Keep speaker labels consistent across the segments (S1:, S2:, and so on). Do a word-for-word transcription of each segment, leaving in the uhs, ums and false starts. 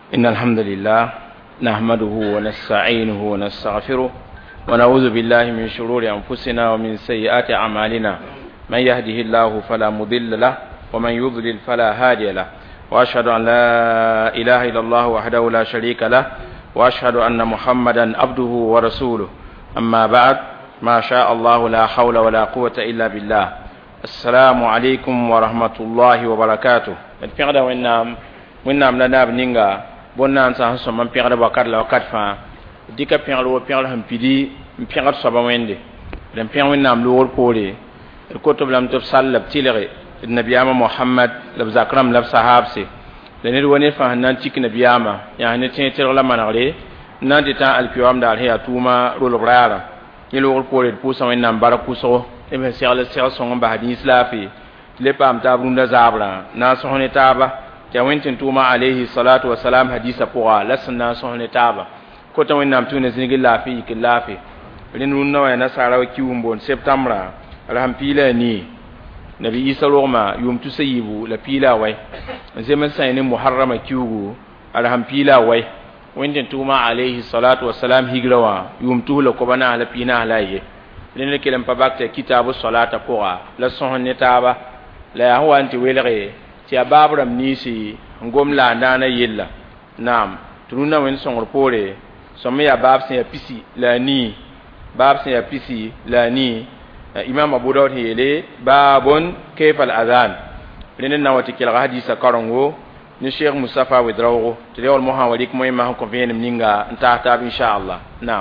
S1: إن الحمد لله نحمده ونستعينه ونستغفره ونعوذ بالله من شرور أنفسنا ومن سيئات أعمالنا من يهده الله فلا مضل له ومن يضلل فلا هادي له وأشهد أن لا إله إلا الله وحده لا شريك له وأشهد أن محمدا عبده ورسوله أما بعد ما شاء الله لا حول ولا قوة إلا بالله السلام عليكم ورحمة الله وبركاته الفقد وإنام وإنام لنا بنينغا بنا نسان سمان بيغد وقت لوقت فا ديكا بيغد وبيغد هم بيدي بيغد صبا ويندي لم بيغد وإنام لور بولي الكتب لم تفصل لبتيلغي النبي محمد لب زكرم لب صحابسي لنير ونير فهنان تيك نبي يعني نتين تيرغ لما نغلي نادي تا البيوام دار هي توما رول غرارا يلور بولي بوسا وإنام باركوسو إبه سيغل سيغل سونغ بحديث لافي لبام تابرون دا زابرا ناسوهن تابا جاوين توما عليه الصلاة والسلام حديث بوا لسنا سوهن تابا كوتا وإنام تونس نيجي لافي كلافي لنرون نوى نسارا وكيومبون سبتمبر الحم بيلا ني نبي إيسا لغما يوم تسيبو لبيلا وي زمن سيني محرم كيوغو الحم بيلا وي وإنتن توما عليه الصلاة والسلام هجروا يوم تولا كوبانا لبينا هلايه لأن كلام بابك كتاب الصلاة بوا لسهن تابا لا هو أنت ويلغي تيا بابرم نيسي ngom la ndana yella nam tununa wen songor pore somme ya bab sen ya pisi la ni bab sen ya pisi la ni imam abu daud hele babun kayf al adhan lenen nawati kel hadisa karongo ni sheikh mustafa widrawo tele wal muhawalik moy ma ko ven ninga nta ta insha Allah nam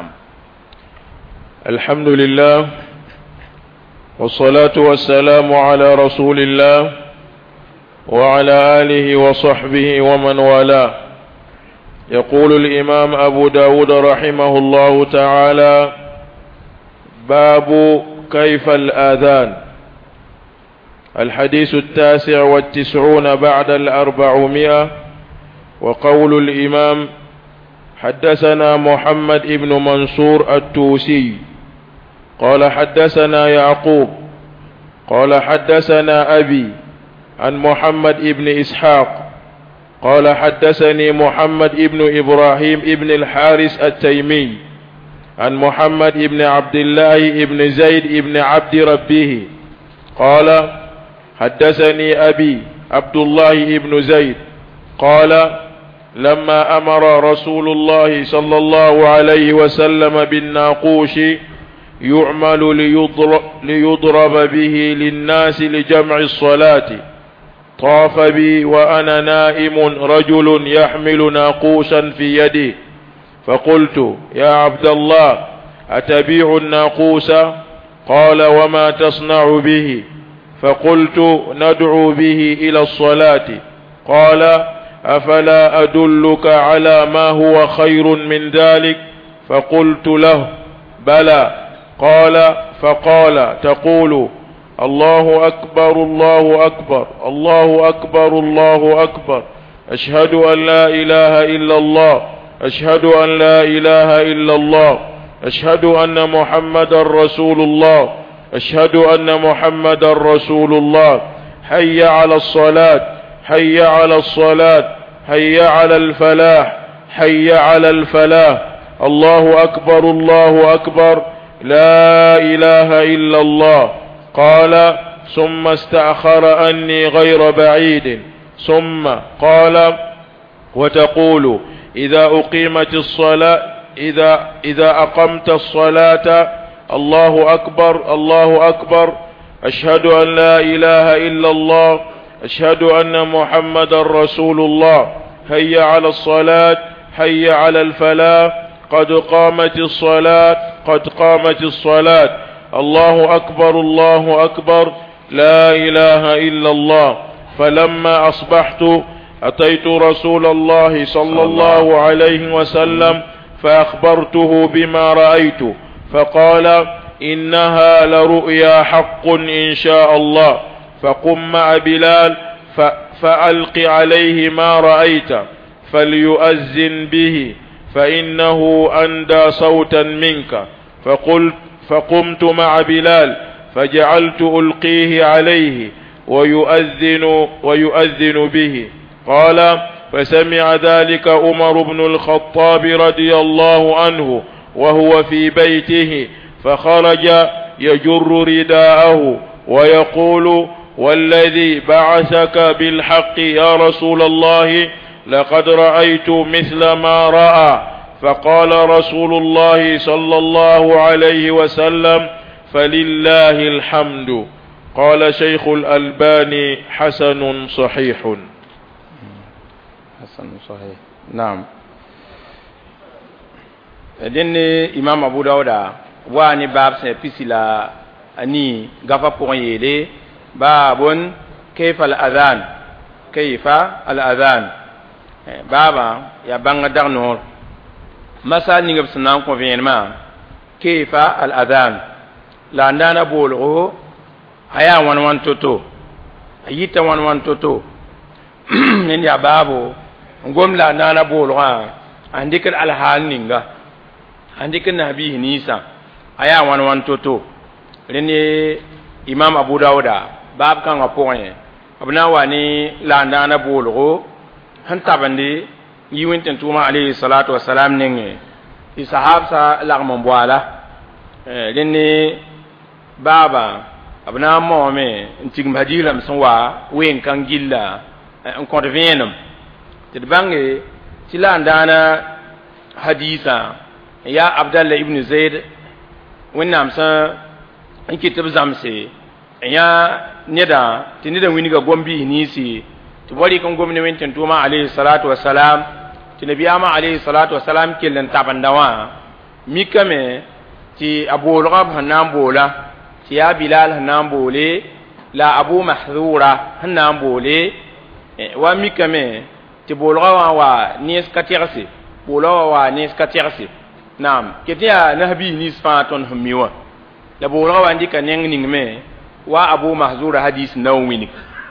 S2: alhamdulillah والصلاة والسلام على رسول الله وعلى آله وصحبه ومن والاه. يقول الإمام أبو داود رحمه الله تعالى: باب كيف الآذان. الحديث التاسع والتسعون بعد الأربعمائة. وقول الإمام: حدثنا محمد بن منصور التوسي قال حدثنا يعقوب قال حدثنا أبي عن محمد بن إسحاق قال حدثني محمد بن إبراهيم بن الحارث التيمي عن محمد بن عبد الله بن زيد بن عبد ربه قال حدثني أبي عبد الله بن زيد قال لما أمر رسول الله صلى الله عليه وسلم بالناقوش يعمل ليضرب, ليضرب به للناس لجمع الصلاة طاف بي وأنا نائم رجل يحمل ناقوسا في يدي فقلت: يا عبد الله أتبيع الناقوس؟ قال: وما تصنع به؟ فقلت: ندعو به إلى الصلاة. قال: أفلا أدلك على ما هو خير من ذلك؟ فقلت له: بلى. قال: فقال: تقول: الله أكبر الله أكبر الله أكبر الله أكبر أشهد أن لا إله إلا الله أشهد أن لا إله إلا الله أشهد أن محمد رسول الله أشهد أن محمد رسول الله حي على الصلاة حي على الصلاة حي على الفلاح حي على الفلاح الله أكبر الله أكبر لا إله إلا الله. قال: ثم استأخر عني غير بعيد ثم قال: وتقول إذا أقيمت الصلاة إذا إذا أقمت الصلاة الله أكبر الله أكبر أشهد أن لا إله إلا الله أشهد أن محمد رسول الله حي على الصلاة حي على الفلاح قد قامت الصلاة قد قامت الصلاة الله أكبر الله أكبر لا إله إلا الله. فلما أصبحت أتيت رسول الله صلى الله عليه وسلم فأخبرته بما رأيت فقال: إنها لرؤيا حق إن شاء الله. فقم مع بلال فألق عليه ما رأيت فليؤذن به فإنه أندى صوتا منك. فقلت فقمت مع بلال فجعلت ألقيه عليه ويؤذن ويؤذن به. قال: فسمع ذلك عمر بن الخطاب رضي الله عنه وهو في بيته فخرج يجر رداءه ويقول والذي بعثك بالحق يا رسول الله لقد رأيت مثل ما رأى فقال رسول الله صلى الله عليه وسلم فلله الحمد. قال شيخ الألباني حسن صحيح.
S1: حسن صحيح. نعم. دين إمام أبو داود واني باب سيبسلا أني غفا بوغيلي باب كيف الأذان كيف الأذان بابا يا بانغ دغنور مسا نيغب سنان كونفينما كيف الأذان لا ندانا بولغو هيا وان وان توتو ايتا وان وان توتو نين يا بابو ngom la nana bolwa andikal alhal ninga andikal nabi nisa aya wan wan toto rene imam abu dauda bab kan apoye abna wani la nana bolgo han tabandi yiwenten tuma alayhi salatu wassalam ninge i sahabsa lagmon boala rene baba abna moome ntigm hadilam sonwa wen kan gilla en konvenum تدبانغي تلا عندنا حديثا يا عبد الله ابن زيد ونعم سا انكي تبزامسي يا ندا تندا وينيغا غومبي نيسي تبولي كون غومني وينتن توما عليه الصلاه والسلام تنبي اما عليه الصلاه والسلام كيلن تابندوا ميكامي تي ابو الغاب هنام بولا تي يا بلال هنام بولي لا ابو محذوره هنام بولي وميكامي ti bolga wa nis katirsi bolga wa nis katirsi nam ketia nahbi nis faton hmiwa la bolga wa ndika neng ning me wa abu mahzur hadis nawini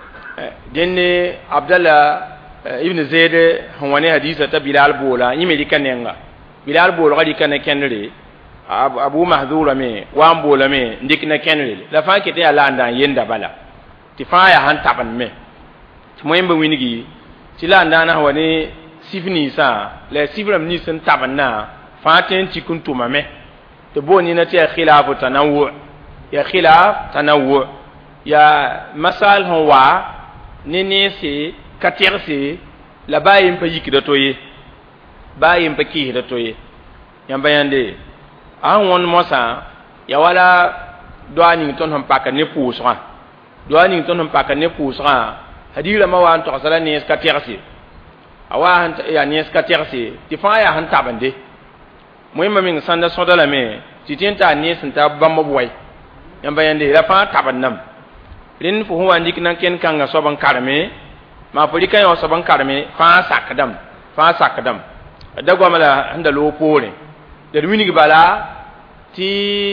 S1: denne abdallah ibn zaid hwani hadisa ta bilal bola yime dika nenga bilal bolga dika ne kenre abu mahzur me wa bola me ndikna kenre la fa ketia landa yenda bala ti fa ya han taban me tmoyembe winigi tila ndana wani sifni sa la sifram ni sun tabanna fatin cikun tumame to boni na ta khilafu tanawu ya khilaf tanawu ya masal hawa ni ni si katirsi la bayin pa yiki da toye bayin pa ki da toye yamba yande an won mosa ya wala doani ton ham paka ne pusra doani ton ham paka ne pusra hadira ma wan to sala ni ska tiersi awa han ya ni ska tiersi ti fa ya han tabande moy ma min sanda sodala me ti tinta ni santa bamba boy yamba yande la fa tabannam rin fu huwa ndik nan ken kanga soban karme ma furi kan yo soban karme fa sakadam fa sakadam dagwa mala handa lo pore da wini bala ti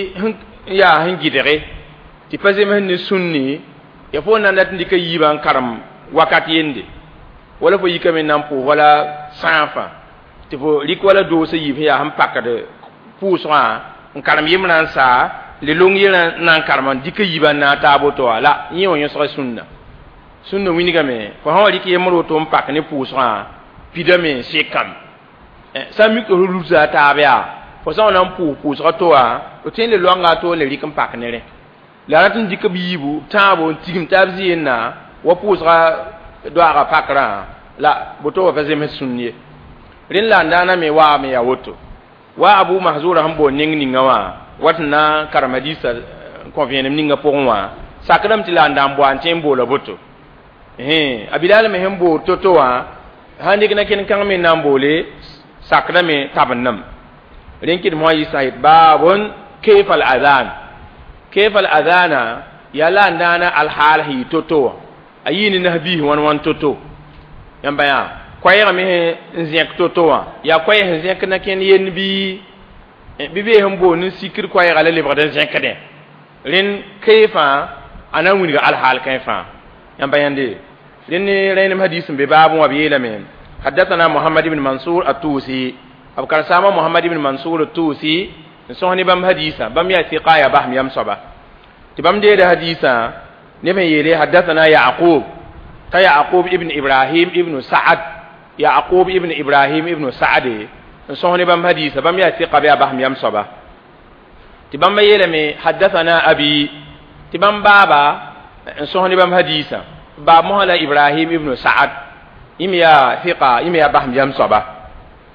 S1: ya han gidere ti pazem han ni sunni ya fo nan dat ndika yiban karam wakati yende wala fo yikame nan po wala sanfa ti fo lik wala do se yibe ya ham pakade pusra en karam yimran sa le long yela nan karman dika yiban na tabo to ala yiwo yo so sunna sunna wini game ko ha wali ki yemro to mpak ne pusra pidame sekam eh sami ko ruza tabia fo sa nan pu pusra to a o tin le longa to le likam pak ne re la ratin dika bibu tabo tigim tabzi na wa pusra doara pakra la boto wa fazem sunniye rin la ndana me wa me ya woto wa abu mahzura hambo ning ninga wa watna karamadisa convient ninga pourwa sakram ti la ndambo antembo la boto eh abidal me hembo toto wa handi kana ken kan me nambole sakrame tabannam rin kid mo yi sahib babun kayfa al adhan kayfa al adhana ya la ndana al hal hi toto ayini nahbi wan wan toto yamba ya kwayra me nzek toto wa ya kway nzek na ken yen bi bibe hambo ni sikir kwayra le libre de nzek de rin kayfa ana wuni al hal kayfa yamba yande rin rin hadith be babu wa bi lamen حدثنا محمد بن منصور التوسي ابو كرسامه محمد بن منصور التوسي سوني بام حديثا بام يا ثقايا بهم يم صبا تبام دي حديثا نبي يلي حدثنا يعقوب تا يعقوب ابن ابراهيم ابن سعد Yaqub ibn Ibrahim ibn Sa'd sohni bam hadisa bam ya thiqa bi abaham yam soba ti bam yelame haddathana abi ti bam baba sohni bam hadisa ba mohala Ibrahim ibn Sa'd imya thiqa imya abaham yam soba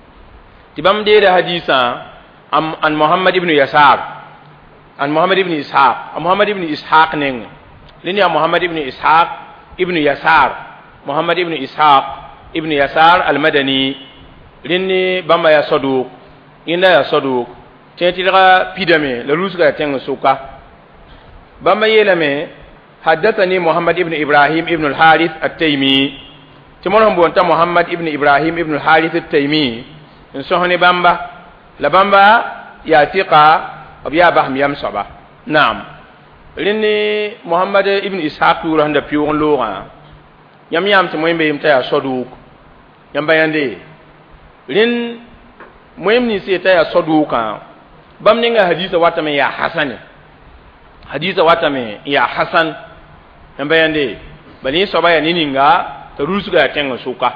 S1: ti bam de hadisa am an Muhammad ibn Yasar an Muhammad ibn Ishaq an Muhammad ibn Ishaq ning lini Muhammad ibn Ishaq ibn Yasar Muhammad ibn Ishaq ibn Yasar al-Madani lini bamba ya saduq inda ya saduq tentira pidame la rusga tenga suka bamba yelame haddathani Muhammad ibn Ibrahim ibn al-Harith at-Taymi timon bonta Muhammad ibn Ibrahim ibn al-Harith at-Taymi sohni bamba la bamba ya thiqa abiya baham yam soba naam lini Muhammad ibn Ishaq yuranda piwon loga yam yam ti moybe yimta ya saduq yam bayande lin moyem ni se ta ya saduqa bam ninga hadisa watame ya hasan hadisa watame ya hasan yam bayande bani soba ya nininga ta rusuga tenga suka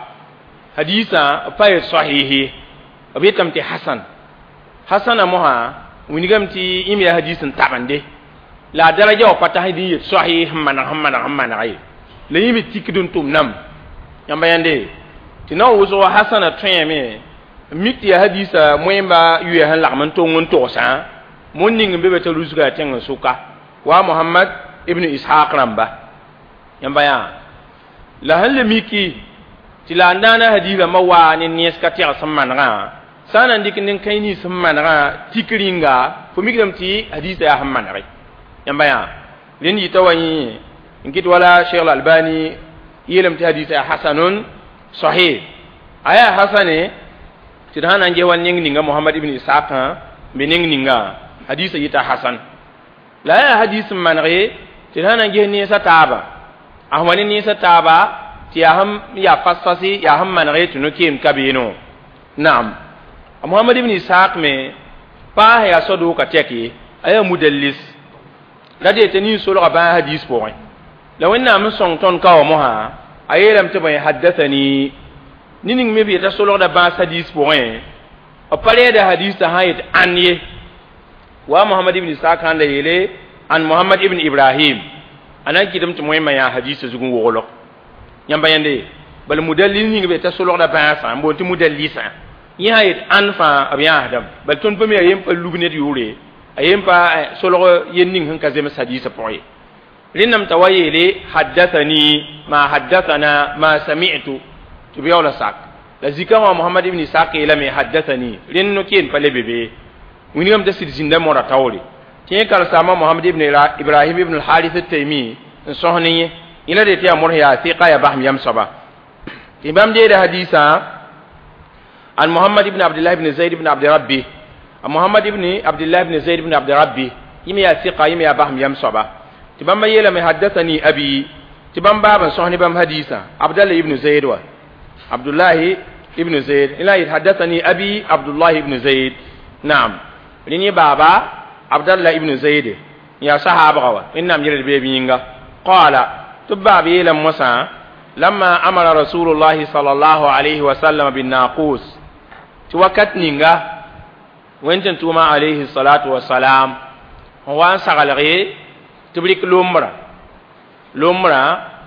S1: hadisa fa sahihi abitam ti hasan hasana moha winigam ti imi hadisin tabande la daraja wa pata hadi sahih hamana hamana hamana ay la yimi tikidun tum nam yamba yande tinaw wuso hasana treme miti ya hadisa moyemba yuya han lakman to ngon to sa monning bebe ta rusuga tenga suka wa Muhammad ibn Ishaq ramba yamba ya la hal miki tilandana hadisa mawani neska ti asamana sana ndikinin kaini sammanara tikringa fumigam ti hadisa ya hammanare yamba ya lini tawani inkit wala Sheikh Al-Albani yelam ti hadisa ya hasanun sahih aya hasane tidana nge wan ninga Muhammad ibn Ishaq bening ninga hadisa yita hasan la ya hadis manare tidana nge ni sataba ahwani ni sataba ti ya ham ya fasfasi ya hammanare tunukim kabino na'am Muhammad ibn Ishaq me pa ya sodo ka teki aya mudallis la de tani solo ba hadis po la wenna am song ton ka o moha ayelam te bay haddathani nining me bi ta solo da ba hadis po o pare da hadis ta hayat anye wa Muhammad ibn Ishaq kan da yele an Muhammad ibn Ibrahim anan kidam to moyma ya hadis zugun wolo nyamba yande bal mudallis ni be ta solo da ba sa mbo ti mudallisa yahit anfa abiya adam bal ton pemi ayem pa lugnet yure ayem pa solo yenning han kazem hadisa poy linam tawayele haddathani ma haddathana ma sami'tu to biya wala sak la zikama Muhammad ibn Ishaq ila me haddathani linno ken pale bebe winigam da sidinda mora tawli tin kal sama Muhammad ibn Ibrahim ibn al-Harith at-Taymi sohni ila de tiya mor ya thiqa ya baham yam saba imam de hadisa عن محمد بن عبد الله بن زيد بن عبد ربي محمد بن عبد الله بن زيد بن عبد ربي يمي ثقة يمي أباهم يم صبا تبان ما يلا حدثني أبي تبان بابا صحني بام حديثا عبد الله بن زيد و عبد الله بن زيد إلا يتحدثني أبي عبد الله بن زيد نعم لني بابا عبد الله بن زيد يا صحابة إنهم يرد بيبينغا قال تبا بيلا موسى لما أمر رسول الله صلى الله عليه وسلم بالناقوس توكت نينغا وانتن توما عليه الصلاة والسلام هو سغلغي تبريك لومرا لومرا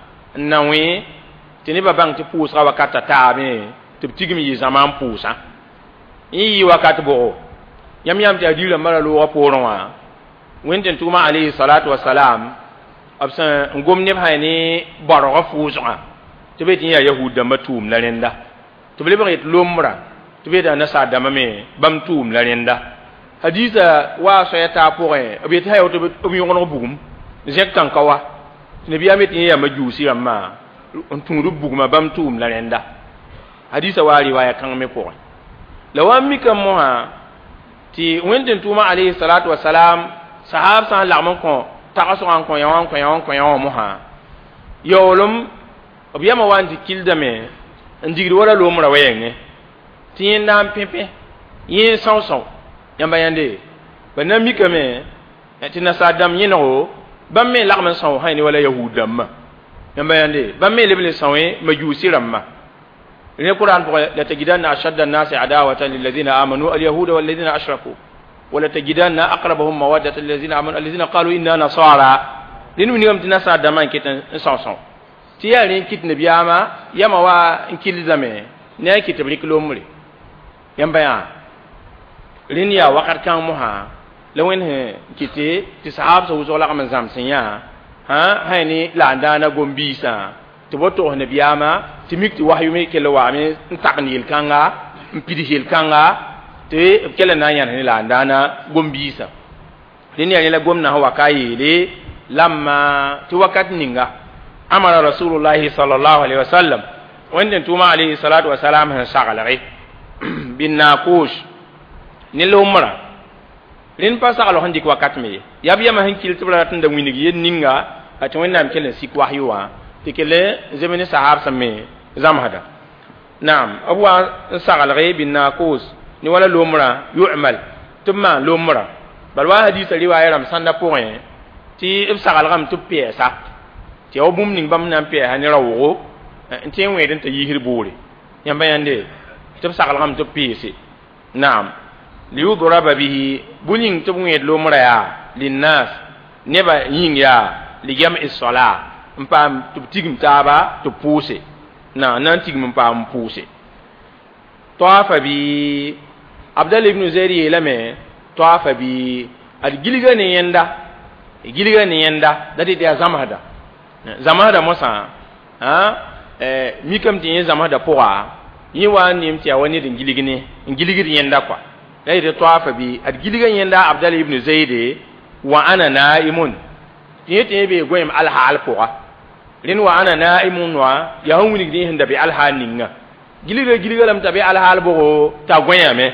S1: نوي تنبا بان تفوس وكاتا تابي تبتيغمي زمان فوسا إي وكات بو يم يم تأديل مرا لو وپوروا وانتن توما عليه الصلاة والسلام أبسا نقوم نبهاني بارغ فوسا تبيتين يا يهود دمتوم لرندا تبلي بغيت لومرا تبيت نسا دمامي بامتوم لرندا حديثا وا سيتا بوغي ابيت هايو تبيت امي غنو بوغم زيك كان كوا نبي اميت يا مجوسي اما انتون ربوغما بامتوم لرندا حديثا وا روايه كان مي بوغي لو امي كان موها تي ويندن توما عليه الصلاه والسلام صحاب سان لامن كون تاقسو ان كون يوان كون يوان كون يوان موها يولم obiyama wanti kildame ndigri wala lomra wayenge tin nam pepe yin sonson yamba yande bana mikame tina sadam yino bamme lagman son hayni wala yahudam yamba yande bamme lebele sonwe majusi ramma ne Qur'an ko la tajidanna ashadda an-nasi adawatan lil ladina amanu al-yahuda wal ladina ashraku wa la tajidanna aqrabahum mawaddatan lil ladina amanu alladhina qalu inna nasara din mi ngam tinasa da man kitan sanson ti ya rin kit nabiyama yama wa inkilizame ne kit briklo muri yamba ya rin ya wakat kan muha lawen he kite ti sahab so zo la kam zam sinya ha hayni la ndana gombisa to boto nabiyama ti mikti wahyu me kele wa me taknil kanga mpidihil kanga te kele na yan ni la ndana gombisa rin ya la gomna hawa kayele lamma ti wakat ninga amara rasulullah sallallahu alaihi wasallam wanda tuma alaihi salatu wasalam han sagalare bin naqush nilo umra rin pa sagalo handi ko wakat me yabiya ma hankil tibra tan da winigi yen ninga ati wannam kelen sik wahyuwa tikele zemene sahab samme zamhada naam abu sagalare bin naqush ni wala lumra yu'mal tumma lumra balwa hadith riwaya ram sanda point ti ibsagal gam tu pesa ti o bum ning bam nan pe ha ni rawo ti en wedin ta yihir buri yamba yande ti ibsagal gam tu pesi naam li yudraba bihi buling tu nged lo mraya linnas neba yin ya li jam'i sala mpam tu tigim taba tu puse na nan tigim mpam puse tawafa bi abdal ibn zairi lame tawafa bi al giliga ne yanda giliga ni yenda dati dia zamada zamada mosa ha eh mikam tin zamada poa yiwa nim ti awani din giligini giligiri yenda kwa dai de tawafa bi ad giliga yenda abdal ibn zaid wa ana naimun tiyete be goyim al hal poa rin wa ana naimun wa yahuni din hinda bi al haninga giliga giliga lam tabi al hal bo ta goyame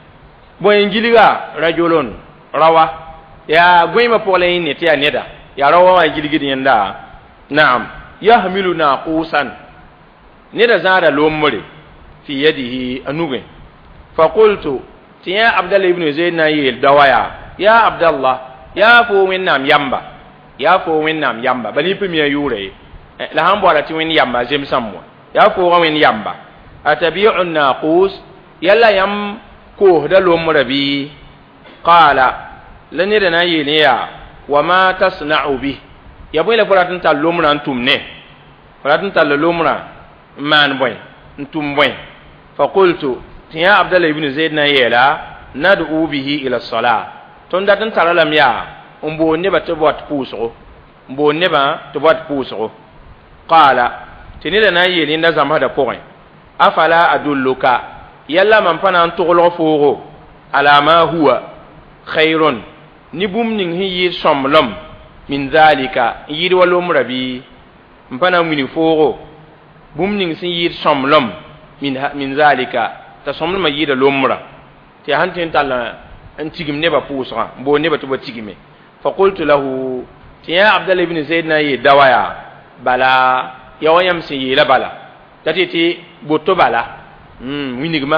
S1: boy giliga rajulun rawa ya goyima pole ni tiya neda ya rawa wa gilgidi yanda na'am yahmiluna qusan neda zara lomore fi yadihi anuge fa qultu tiya abdallah ibn zaid na yel dawaya ya abdallah ya fo winnam yamba ya fo winnam yamba bali pimiya yure la hambo ala tiwin yamba jem sammo ya fo win yamba atabi'u naqus yalla yam ko da lomore bi qala lani da nayi ne ya wa ma tasna'u bi ya boy la faratin ta lomra antum ne faratin ta lomra man boy antum boy fa qultu ya abdallah ibn zaid na yela nad'u bihi ila salat ton da tan taralam ya umbo ne ba to bot puso umbo ne ba to bot puso qala tini da nayi ne da zama da point afala adulluka yalla man fana an tuglo fugo ala ma huwa khairun ni bum ning hi somlom min zalika yir walum rabi mpana mini fogo bum ning sin yir somlom min min zalika ta somlom yir lomra ti hantin tala an tigim ne ba pusra bo ne ba to ba tigime fa qultu lahu ti ya abdallah ibn zaid na yi dawaya bala ya wayam sin yi la bala tati ti boto bala mm winigma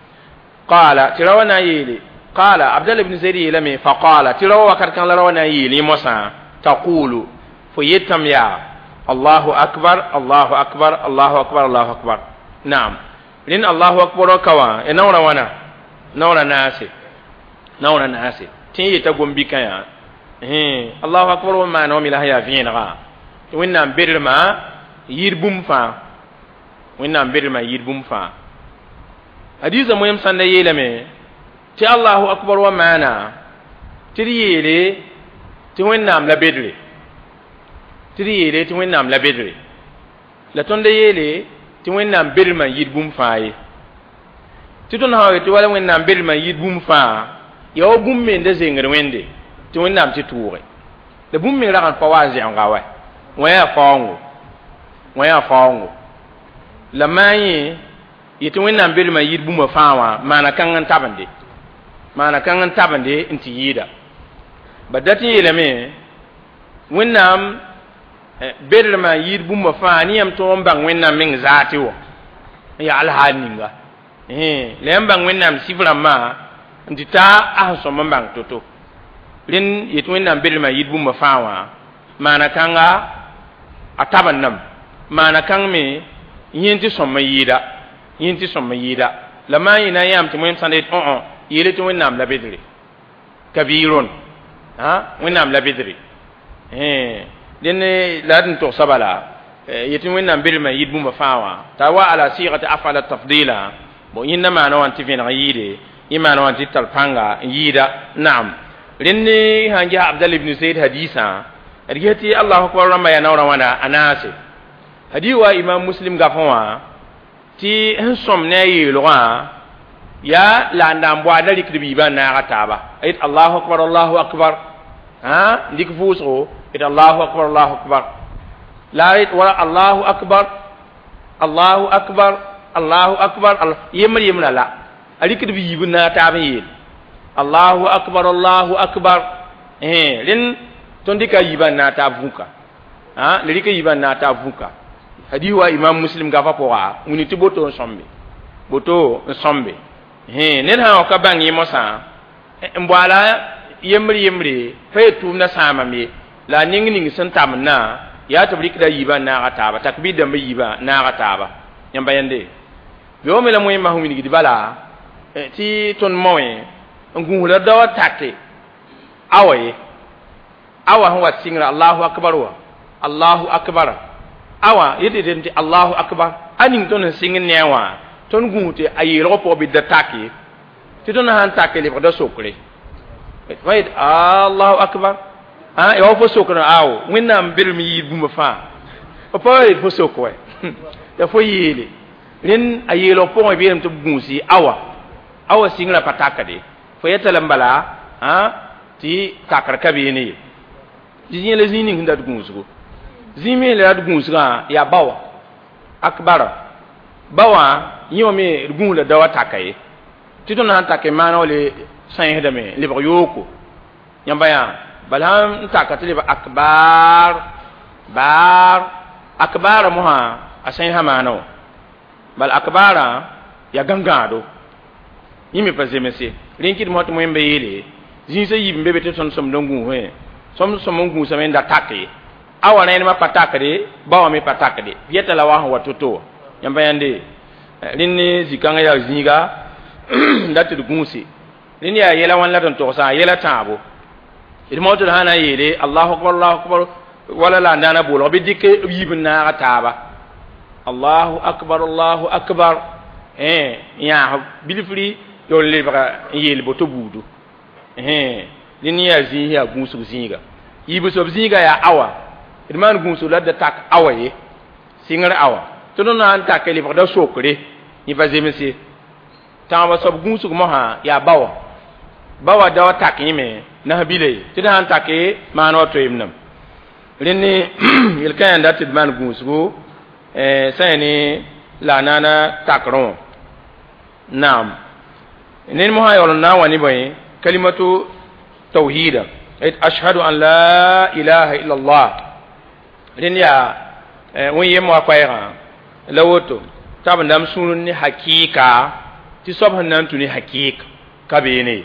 S1: qala tirawana yili قال عبد الله بن زيد لمي فقال تلو وكر كان لروانا يلي موسى تقول فيتم يا الله اكبر الله اكبر الله اكبر الله اكبر نعم لين الله اكبر كوا انورا وانا نورا ناسي نورا ناسي تي تغوم بكيا eh الله اكبر ما نوم لا يا فينا وينام بيرما يربوم فا وينام بيرما يربوم فا حديث مهم سند يلمي ti Allahu akbar wa mana tiriye ti wennam la bedre tiriye ti wennam la bedre la tonde yele ti wennam bedma yidbum faaye ti ton hawe ti wala wennam bedma yidbum faa yo gumme nde zengre wende ti wennam ti tuure le bumme ra kan fawazi an gawa waya faango waya faango la mayi yiti wennam bedma yidbum faawa mana kan tabande mana kan an tabande inti yida badati yelame wennam bedrma yid bumma fani am to mbang wennam ming zati wo ya alhaninga eh lembang wennam siframa inti ta ahso mbang toto rin yit wennam bedrma yid bumma fawa mana kanga atabannam mana kan me yenti somma yida yin ti som yida la ma yina yam ti moyem sande on on yele ti wonnam la bedri kabirun ha wonnam la bedri eh den la din to sabala yeti wonnam birma yid bumba fawa ta wa ala sighati afala tafdila bo yinna ma na wanti fin yide imana wanti talpanga yida na'am rinni hangi abdul ibn zaid hadisa rigeti allah akbar rama ya nawra wana anase hadiwa imam muslim gafawa ti hensom ne yilwa ya la ndam bwa da likribi ba na gataba ayit allah akbar allah akbar ha ndik fuso it allah akbar allah akbar la ayit wala allah akbar allah akbar allah akbar yemri yemla la alikribi ibna tabi Allahu akbar Allahu akbar eh len tondika yiban na ta vuka ha lirika yiban na ta vuka hadiwa imam muslim gafa ko wa muni tiboto sombe boto sombe eh nen ha ka bangi mosa mbwala yemri yemri fetu na sama me la ning ning san tamna ya tabrik da yiban na ata ba takbir da mai yiba na ata ba yamba yande yo me la moy mahumi ni dibala ti ton moy ngula dawa take awaye awa huwa singra Allahu akbar wa Allahu akbar awa yede denti Allahu akbar aning ton singin newa ton gunte ayiro po bi da take ti ton han take le da sokre wait Allahu akbar ah e fo sokra aw winna mbirmi yibuma fa papa e fo sokwe ya fo yele len ayelo po bi em to gunsi awa awa singra pataka de fo yetalam bala ha ti takar kabini jinye le zini hinda dugunsugo zimi le dugunsuga ya bawa akbara bawa yimo me dugun le dawa takaye ti don han takay mana le san heda me le yoko yamba ya balam takati le akbar bar akbar moha asan hamano bal akbara ya gangado yimi pazemese rinkit mot mo yembe yele zin se yimbe bete son som dongu he som som ngu sa men da takki awana en ma patakade bawa mi patakade yeta la wa watoto yamba yande rinni zikanga ya zinga ndati du gunsi rinni ya yela wan la ton to sa yela tabo il mot hana yele allah akbar allah akbar wala la ndana bolo be dikke yibna ataba allah akbar allah akbar eh ya bilifri yo lebra yel boto budu eh lini ya zi ya gunsu zinga yibu so zinga ya awa irman gunsu la da tak awaye singar awa to non an tak lebra da sokre ni va zemesi tawa so gunsu mo ha ya bawa bawa da tak yime na bile ti da an tak ma no to imnam lini il kan da tidman gunsu eh sayni la nana takron nam nen mo hayol na wani boy kalimatu tauhid ashhadu an la ilaha illa allah ren ya won yemo akwayra lawoto tab ndam sunun ni hakika ti sobhan nan tuni hakika kabene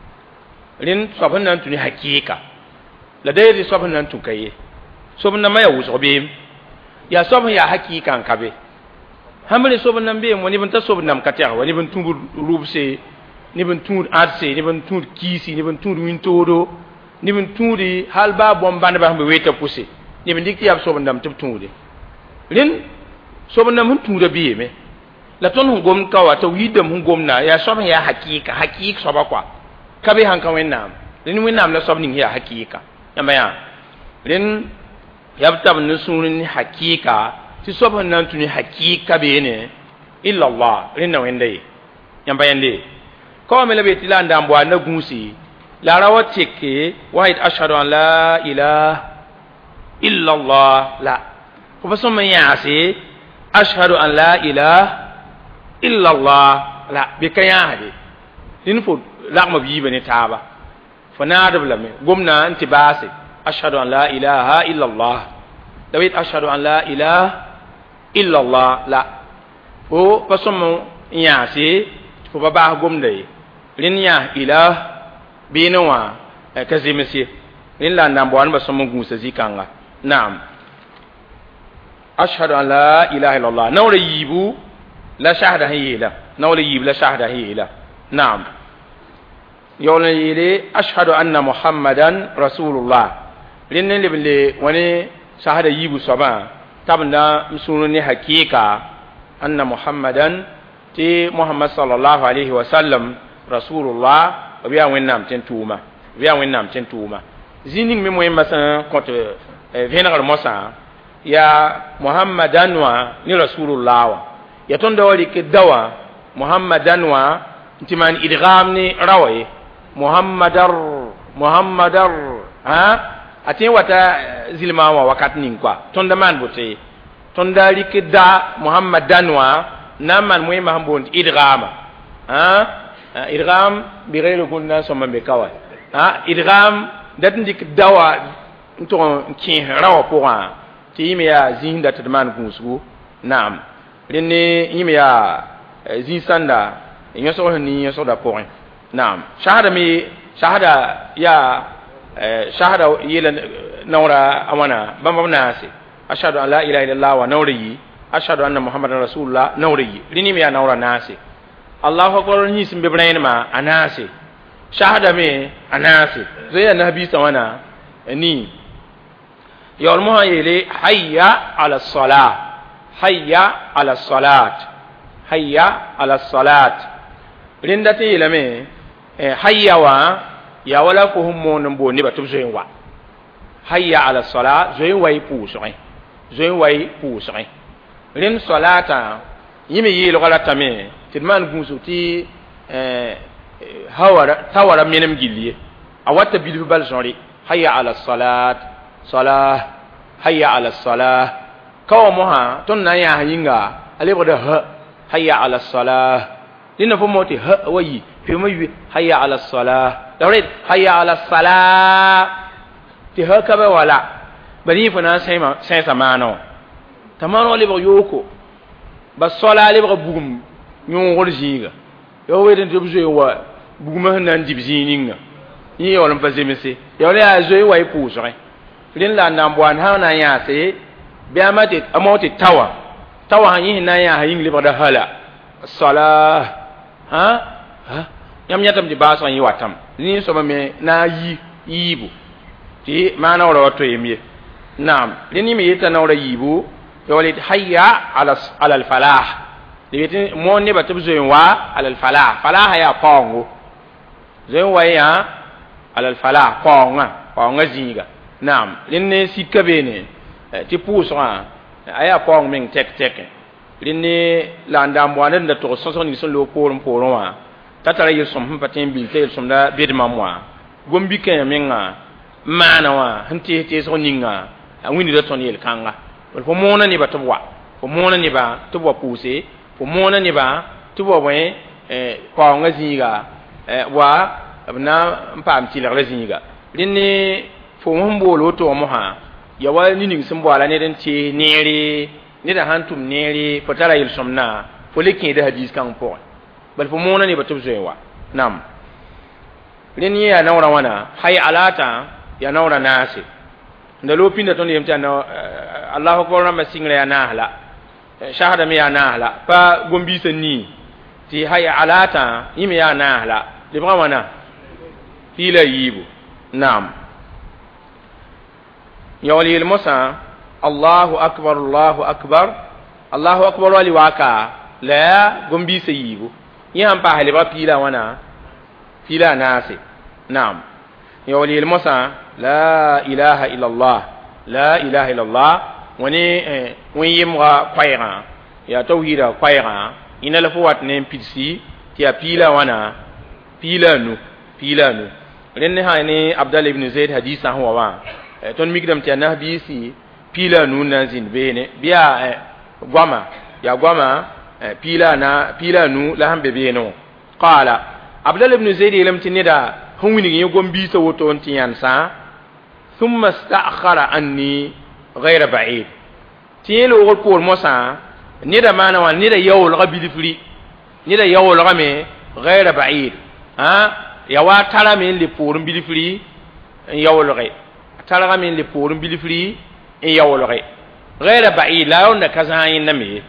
S1: ren sobhan nan tuni hakika la dai ti sobhan nan tun kaye sobhan na maya wusobe ya sobhan ya hakika kabe hamre sobhan nan be mo ni ban ta sobhan nam katya wani ban tumbu rubse ni ban tuud arse ni ban tuud kisi ni ban tuud wintodo ni ban tuudi halba bomban ba mbe weta pusi ni ban dikti ab sobandam tub tuude len sobandam hun tuuda biyeme la ton hun gom kawa to widam hun gomna ya sob ya hakika hakik soba kwa kabe han kan wennam len wennam la sob ning ya hakika yamba ya len yabtab nusun hakika ti sob nan tuni hakika be ne illa allah len na wende yamba yande ko me lebe tilanda mbwa na gunsi la rawa teke wahid ashhadu an la ilaha illa allah la ko baso man yasi ashhadu an la ilaha illa allah la be kayade din fo laqma bi bani taba fa nadab lame gomna anti basi ashhadu an la ilaha illa allah dawit ashhadu an la ilaha illa allah la o baso man yasi fo baba gomde linya ilah binwa kazimisi lin la ndambo ba somo gusa zikanga naam ashhadu an la ilaha illallah nawra yibu la shahada hiyela nawla yib la shahada hiyela na'am yawla yele ashhadu anna muhammadan rasulullah rinne lebele wani shahada yibu soba tabna msunu ni hakika anna muhammadan ti muhammad sallallahu alaihi wasallam rasulullah biya wennam ten tuma biya wennam ten tuma zining me moy masan kote venagal mosa ya muhammadan wa ni rasulullah wa ya ton dawali ke dawa muhammadan wa timan idgham ni rawaye muhammadar muhammadar ha atin wata zilma wa wakat nin kwa ton da man bote ton dali ke da muhammadan wa naman moy mahambon idghama ha idgham bi ghayri kunna somma be kawai ha idgham datin dik dawa to kin rawa poa ti yime ya zin da tadman kunsu na'am rene yime ya zin sanda nyoso ni nyoso da poin na'am shahada mi shahada ya shahada yela nawra amana bambam nasi ashhadu an la ilaha illallah wa nawri ashhadu anna muhammadar rasulullah nawri rini mi ya nawra nasi allahu akbar ni simbe brain ma anasi shahada mi anasi zai nabi sawana ni yawal muha yele hayya ala salat hayya ala salat hayya ala salat rindati yelame hayya wa ya wala ko hummo nambo ni batub zoyin wa hayya ala salat zoyin wai pu soin zoyin wai pu soin rin salata yimi yelo kala tame tidman gunsuti eh hawara tawara menem gilliye awata bidu bal jori hayya ala salat salah hayya ala salah kaw moha ton na ya yinga ale boda ha hayya ala salah dina fo moti ha wayi fi mayi hayya ala salah dawret hayya ala salah ti ha ka ba wala bani fo na sai ma sai samano tamano le bo yoko ba salah le bo bugum nyon wol jinga yo weden to bzo wa buguma nan dibzininga yi yo lam pazemese yo le azoy wa ipusre rin la nambwan ha na ya se be amate amoti tawa tawa hanyi na ya hayin le bada hala salah ha ha yam nyatam di baso yi watam ni so me na yi yibu ti mana wala to yemie nam ni mi yeta na wala yibu yo le hayya ala ala al falah de mo ne batab zo wa ala al falah falah ya pongo zo wa ya ala al falah ponga ponga zinga nam linne sikabe ne ti pusra aya pong ming tek tek linne landa mwanen da to so so ni so lo porum porum wa tatara yel som patin bil tel som da bedma mwa gombi ken menga mana wa hante te so ninga awini da ton yel kanga ko mona ni batwa ko mona ni ba to bo puse ko mona ni ba to bo we eh ponga zinga eh wa abna mpam ti la zinga linne fo mon bolo to mo ha ya wa ni ning sun bwala ne den ti neri ni da hantum neri fo tara yel somna fo lekin da hadis kan po bal fo mona ni batub zewa nam len ya nawra wana hay alata ya nawra nasi nda lopin da ton yemta na Allahu akbar na masingla ya nahla shahada mi ya nahla pa gombi sanni ti hay alata yimi ya nahla de wana ila yibu nam yawli al-musa Allahu akbar Allahu akbar Allahu akbar wali waka la gombi sayibu yan pa haliba pila wana pila nasi nam yawli al-musa la ilaha illa Allah la ilaha illa Allah wani wani yimra qayra ya tawhida qayra ina la fuwat ne pisi ti pila wana pila nu pila nu renne ha ni Abdullah ibn Zaid hadisa huwa wa ton migdam ti na hadisi pila nu na zin bene biya gwama ya gwama pila na pila nu la hambe beno qala Abdullah ibn Zaid lam tinida hunwini ngi gombi so woto on tiyan sa thumma sta'khara anni ghayra ba'id tielo gol pour mosa nida mana wa nida yawul gabilifri nida yawul game ghayra ba'id ha ya wa tara min li pour bilifri yawul gay tara min li pour bilifri yawul gay ghayra ba'id la on da kazayin nami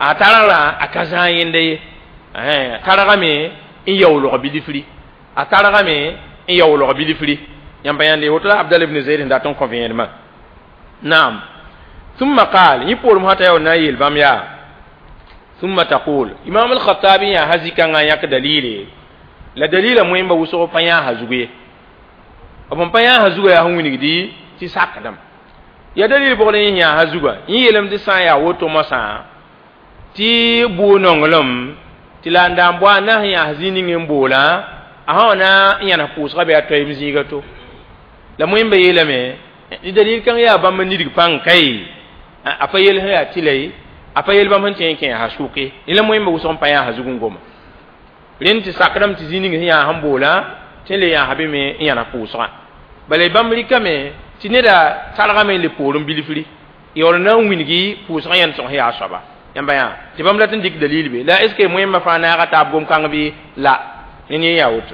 S1: a tarara a kazan yende eh taraga me in yawlo bilifri a taraga me in yawlo bilifri yamba yande woto Abdallah ibn Zayd da ton convainement naam thumma qala yipol mo hata yawna yil bam ya thumma taqul imam al-khattabi ya hazika nga yak dalili la dalila mo yimba wuso panya hazuge abon panya hazuge ya hunni di ti sakadam ya dalil bo ne ya hazuga yi yelam di sa ya woto masa ti bu nongolom ti landa mbo na ya hazini ngimbola ahona yana pusga be atoy mziga to la muimbe yelame ni dalil kan ya bam ni dig pang kai apa yel ha tilay apa yel bam hanti ken ha shuke ila muimbe wuson pa ya hazugun goma ren ti sakram ti zini ngi ya hambola tele ya habime yana pusga bale bam likame ti neda salga me le porum bilifri yorna wingi pusga yan so ya saba yamba ya ti bam latin dik dalil be la est ce que muimbe fa na ga tab gom kan bi la ni ya wuto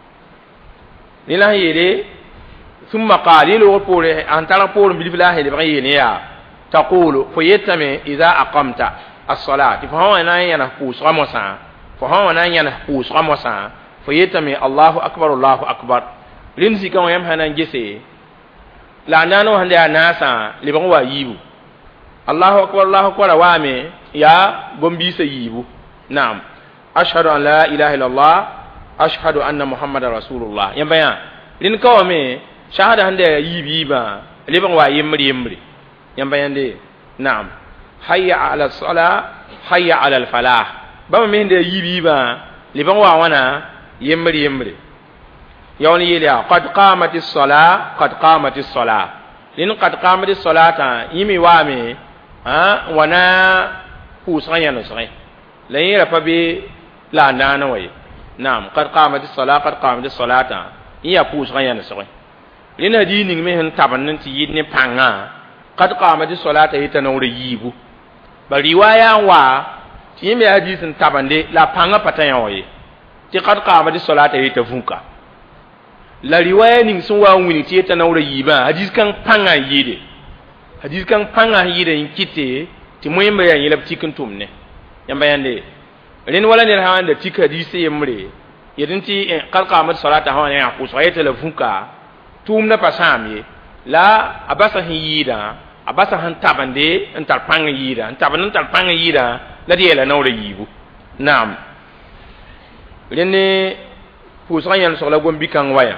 S1: ni la yele ثم قال له قول أن ترى قول بالله البغيين يا تقول فيتم إذا أقمت الصلاة فهو أنا ينحوس رمسا فهو أنا ينحوس رمسا فيتم الله أكبر الله أكبر لنسي كم يوم هنا جسي لا نانو هندي ناسا لبغوا يبو الله أكبر الله أكبر وامي يا بمبيس يبو نعم أشهد أن لا إله إلا الله أشهد أن محمد رسول الله ينبيا لن كومي shahada hande yibi ba liban wa yimri yimri yamba yande na'am hayya ala sala hayya ala al falah ba me hande yibi ba liban wa wana yimri yimri yawni yele qad qamati as-sala qad qamati as-sala lin qad qamati as-salata yimi wa me ha wana kusanya no sai la yira fa bi la nana way na'am qad qamati as-sala qad qamati as-salata iya kusanya no sai lina dinin me han tabannin ti yidne panga qad qamati salata yitana wuri yibu ba riwaya wa ti me hadisin tabande la panga pataya waye ti qad qamati salata yita funka la riwaya ning sun wa wuni ti yitana wuri yiba hadis kan panga yide hadis kan panga yide in kite ti moyembe ya yilab tikin tumne yamba yande ren wala ne ha anda tik hadisi yemre yedin ti qad qamati salata ha ya ku so yita la funka tum na pasami la abasa hiyida abasa han tabande entar panga yida entar entar panga yida la diela nawre yibu naam rene pusa yan so la gombi kan waya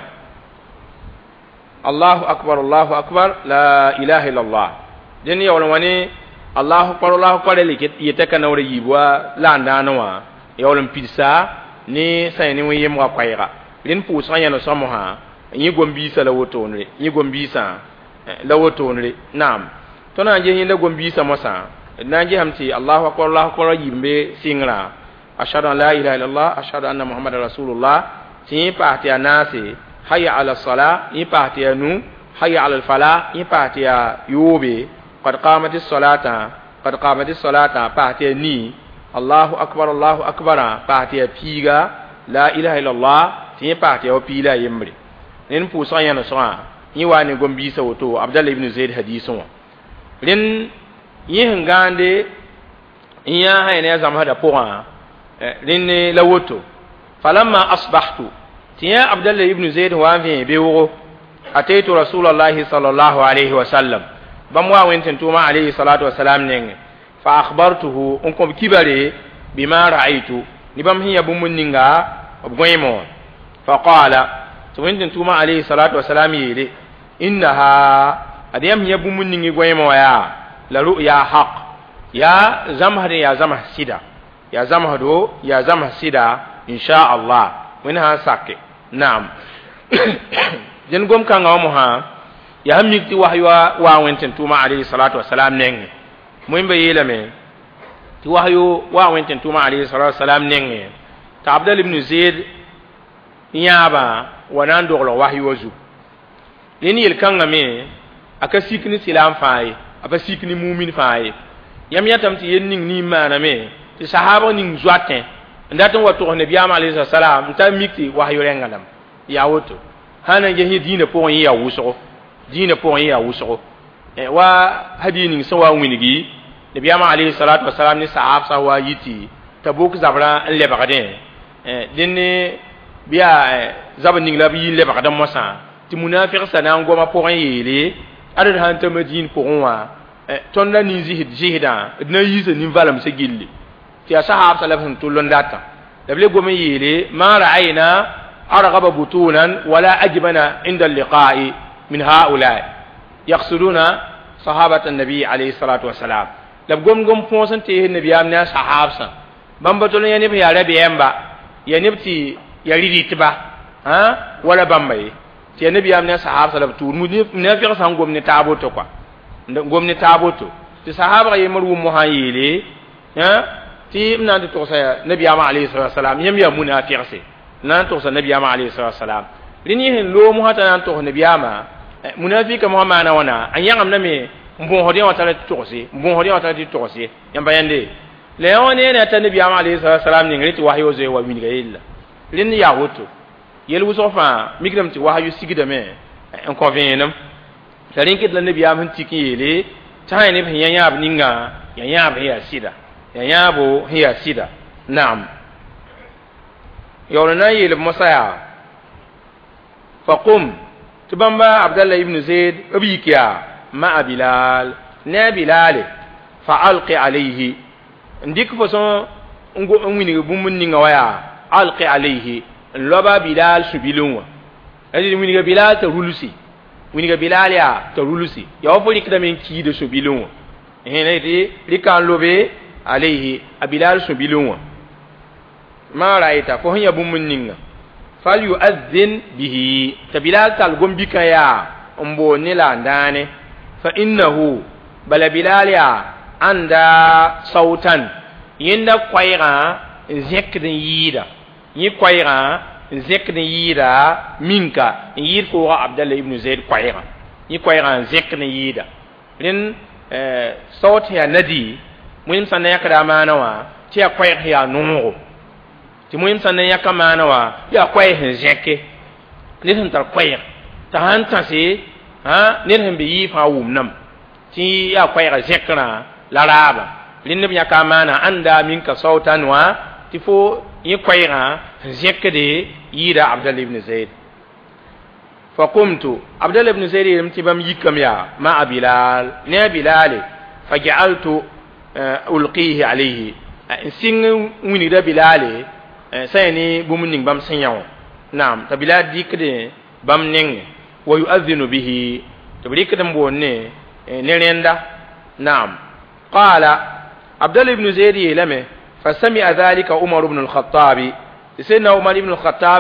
S1: Allahu akbar Allahu akbar la ilaha illallah deni yawla wani Allahu akbar Allahu akbar le yetaka nawre yibu la ndanawa yawla pidsa ni sayni wi yem wa kwayra ren pusa yan so mo ha yi gombisa la woto ne yi gombisa la woto ne naam to na je hin la gombisa masa na je hamti Allahu akbar Allahu akbar yimbe singra ashhadu an la ilaha illallah ashhadu anna muhammadar rasulullah ti pati anase hayya ala salah yi pati anu hayya ala falah yi pati ya yobe qad qamatis salata qad qamatis salata pati ni Allahu akbar Allahu akbar pati piga la ilaha illallah ti pati ya pila yimbe nen pusa yana so yi wani gombi sa woto Abdallah ibn Zayd hadisun ren yi hangande iya hayne zam hada poa ren la woto falamma asbahtu tiya Abdallah ibn Zayd wa fi bewo ataitu rasulullahi sallallahu alaihi wasallam bam wa wenten tuma alaihi salatu wasalam nen fa akhbartuhu unkum kibare bima ra'aytu ni bam hiya bumunninga obgoymo fa qala tuwindin tuma alayhi salatu wassalam yele innaha adiyam yabu munni goyema waya la ru'ya haq ya zamhari ya zamah sida ya zamhado ya zamah sida insha Allah min ha sakke na'am jen gom kan ngaw mo ha ya hammi ti wahyo wa wenten tuma alayhi salatu wassalam nenge moyimbe yele me ti wahyo wa wenten tuma alayhi salatu wassalam nenge ta Abdallah ibn Zayd yaba wanan doglo wahyi wazu leni yel kanga me aka sikni silam faay aba sikni mu'min faay yam yatam ti yenning ni mana me ti sahaba ning zwatin ndaton wato nabiyama alayhi salam ta mikti wahyi rengalam ya woto hana je hi dina po yi ya wuso dina po yi ya wuso e wa hadini so wa winigi nabiyama alayhi salatu wassalam ni sahab sa wa yiti tabuk zabra le bagade eh dinne biya zaba ning la bi le bagade mosa ti munafiq sana ngoma pour yele adad han ta madine pour wa ton la ni zihid jihida na yise ni valam se gilli ti sahab salafun tulon data dable goma yele ma ra'ayna arghaba butunan wala ajbana inda al-liqa'i min ha'ula'i yaqsuduna sahabata an-nabi alayhi salatu wassalam la gom gom fonsan te nabi amna sahabsa bamba to ne bi yare bi yamba ya nibti ya ridi tiba ha wala bambay ti nabi amna sahabsa la tur mu ne fi san gom ne taboto kwa gom ne taboto ti sahaba yi maru mu hayile ha ti mna de to sa nabi amna alayhi salatu wassalam yam ya munafiqse nan to sa nabi amna alayhi salatu wassalam rini hen lo mu hata nan to nabi amna munafika mo mana wana an yangam na me mbon hodi wa tala tosi mbon hodi wa tala tosi yamba yande le yone ne ta nabi alayhi salam ni ngati wahyo ze wa min gailla lin ya woto yel wuso fa migram ti wahyu sigida me en convenam tarin kit la nabi am tiki yele ta ne ban yanya ab ninga yanya ab ya sida yanya bo ya sida na'am yawna yel musaya faqum tibamba abdallah ibn zaid abikiya ma bilal na bilal fa alqi alayhi ndik fo so ngo ngini bumun ni ngawaya alqi alayhi loba bilal subilunwa adi wini ga bilal ta rulusi wini ga bilal ya ta rulusi ya fo likda men ki de subilunwa ehne di likan lobe alayhi abilal subilunwa ma raita fo hanya bumun ninga fal yu'adhdhin bihi tabilal tal gombika ya umbo nila ndane fa innahu bala bilal ya anda sautan yinda kwayra zekdin yida yi kwayra zekdin yida minka yir ko abdallah ibn zaid kwayra yi kwayra zekdin yida rin eh saut ya nadi muhim sanna yakra manawa ti ya kwayra ya nungo ti muhim sanna yakra manawa ya kwayra zeke nisan tar kwayra ta hanta se ha nirhim bi yi fa wumnam ti ya kwayra zekra laraba linne biya kamana anda minka sautan wa tifo yi kwayra zekde yida abdallah ibn zaid fa qumtu abdallah ibn zaid yimti bam yikam ya ma bilal ne bilal fa ja'altu ulqihi alayhi sing wini da bilal sayni bumuning bam sanyaw nam ta bilal dikde bam ning wa yu'adhdhinu bihi tabrika dam bonne ne renda nam qala abdallah ibn zaid yelame fasami'a dhalika umar ibn al-khattab sayyidina umar ibn al-khattab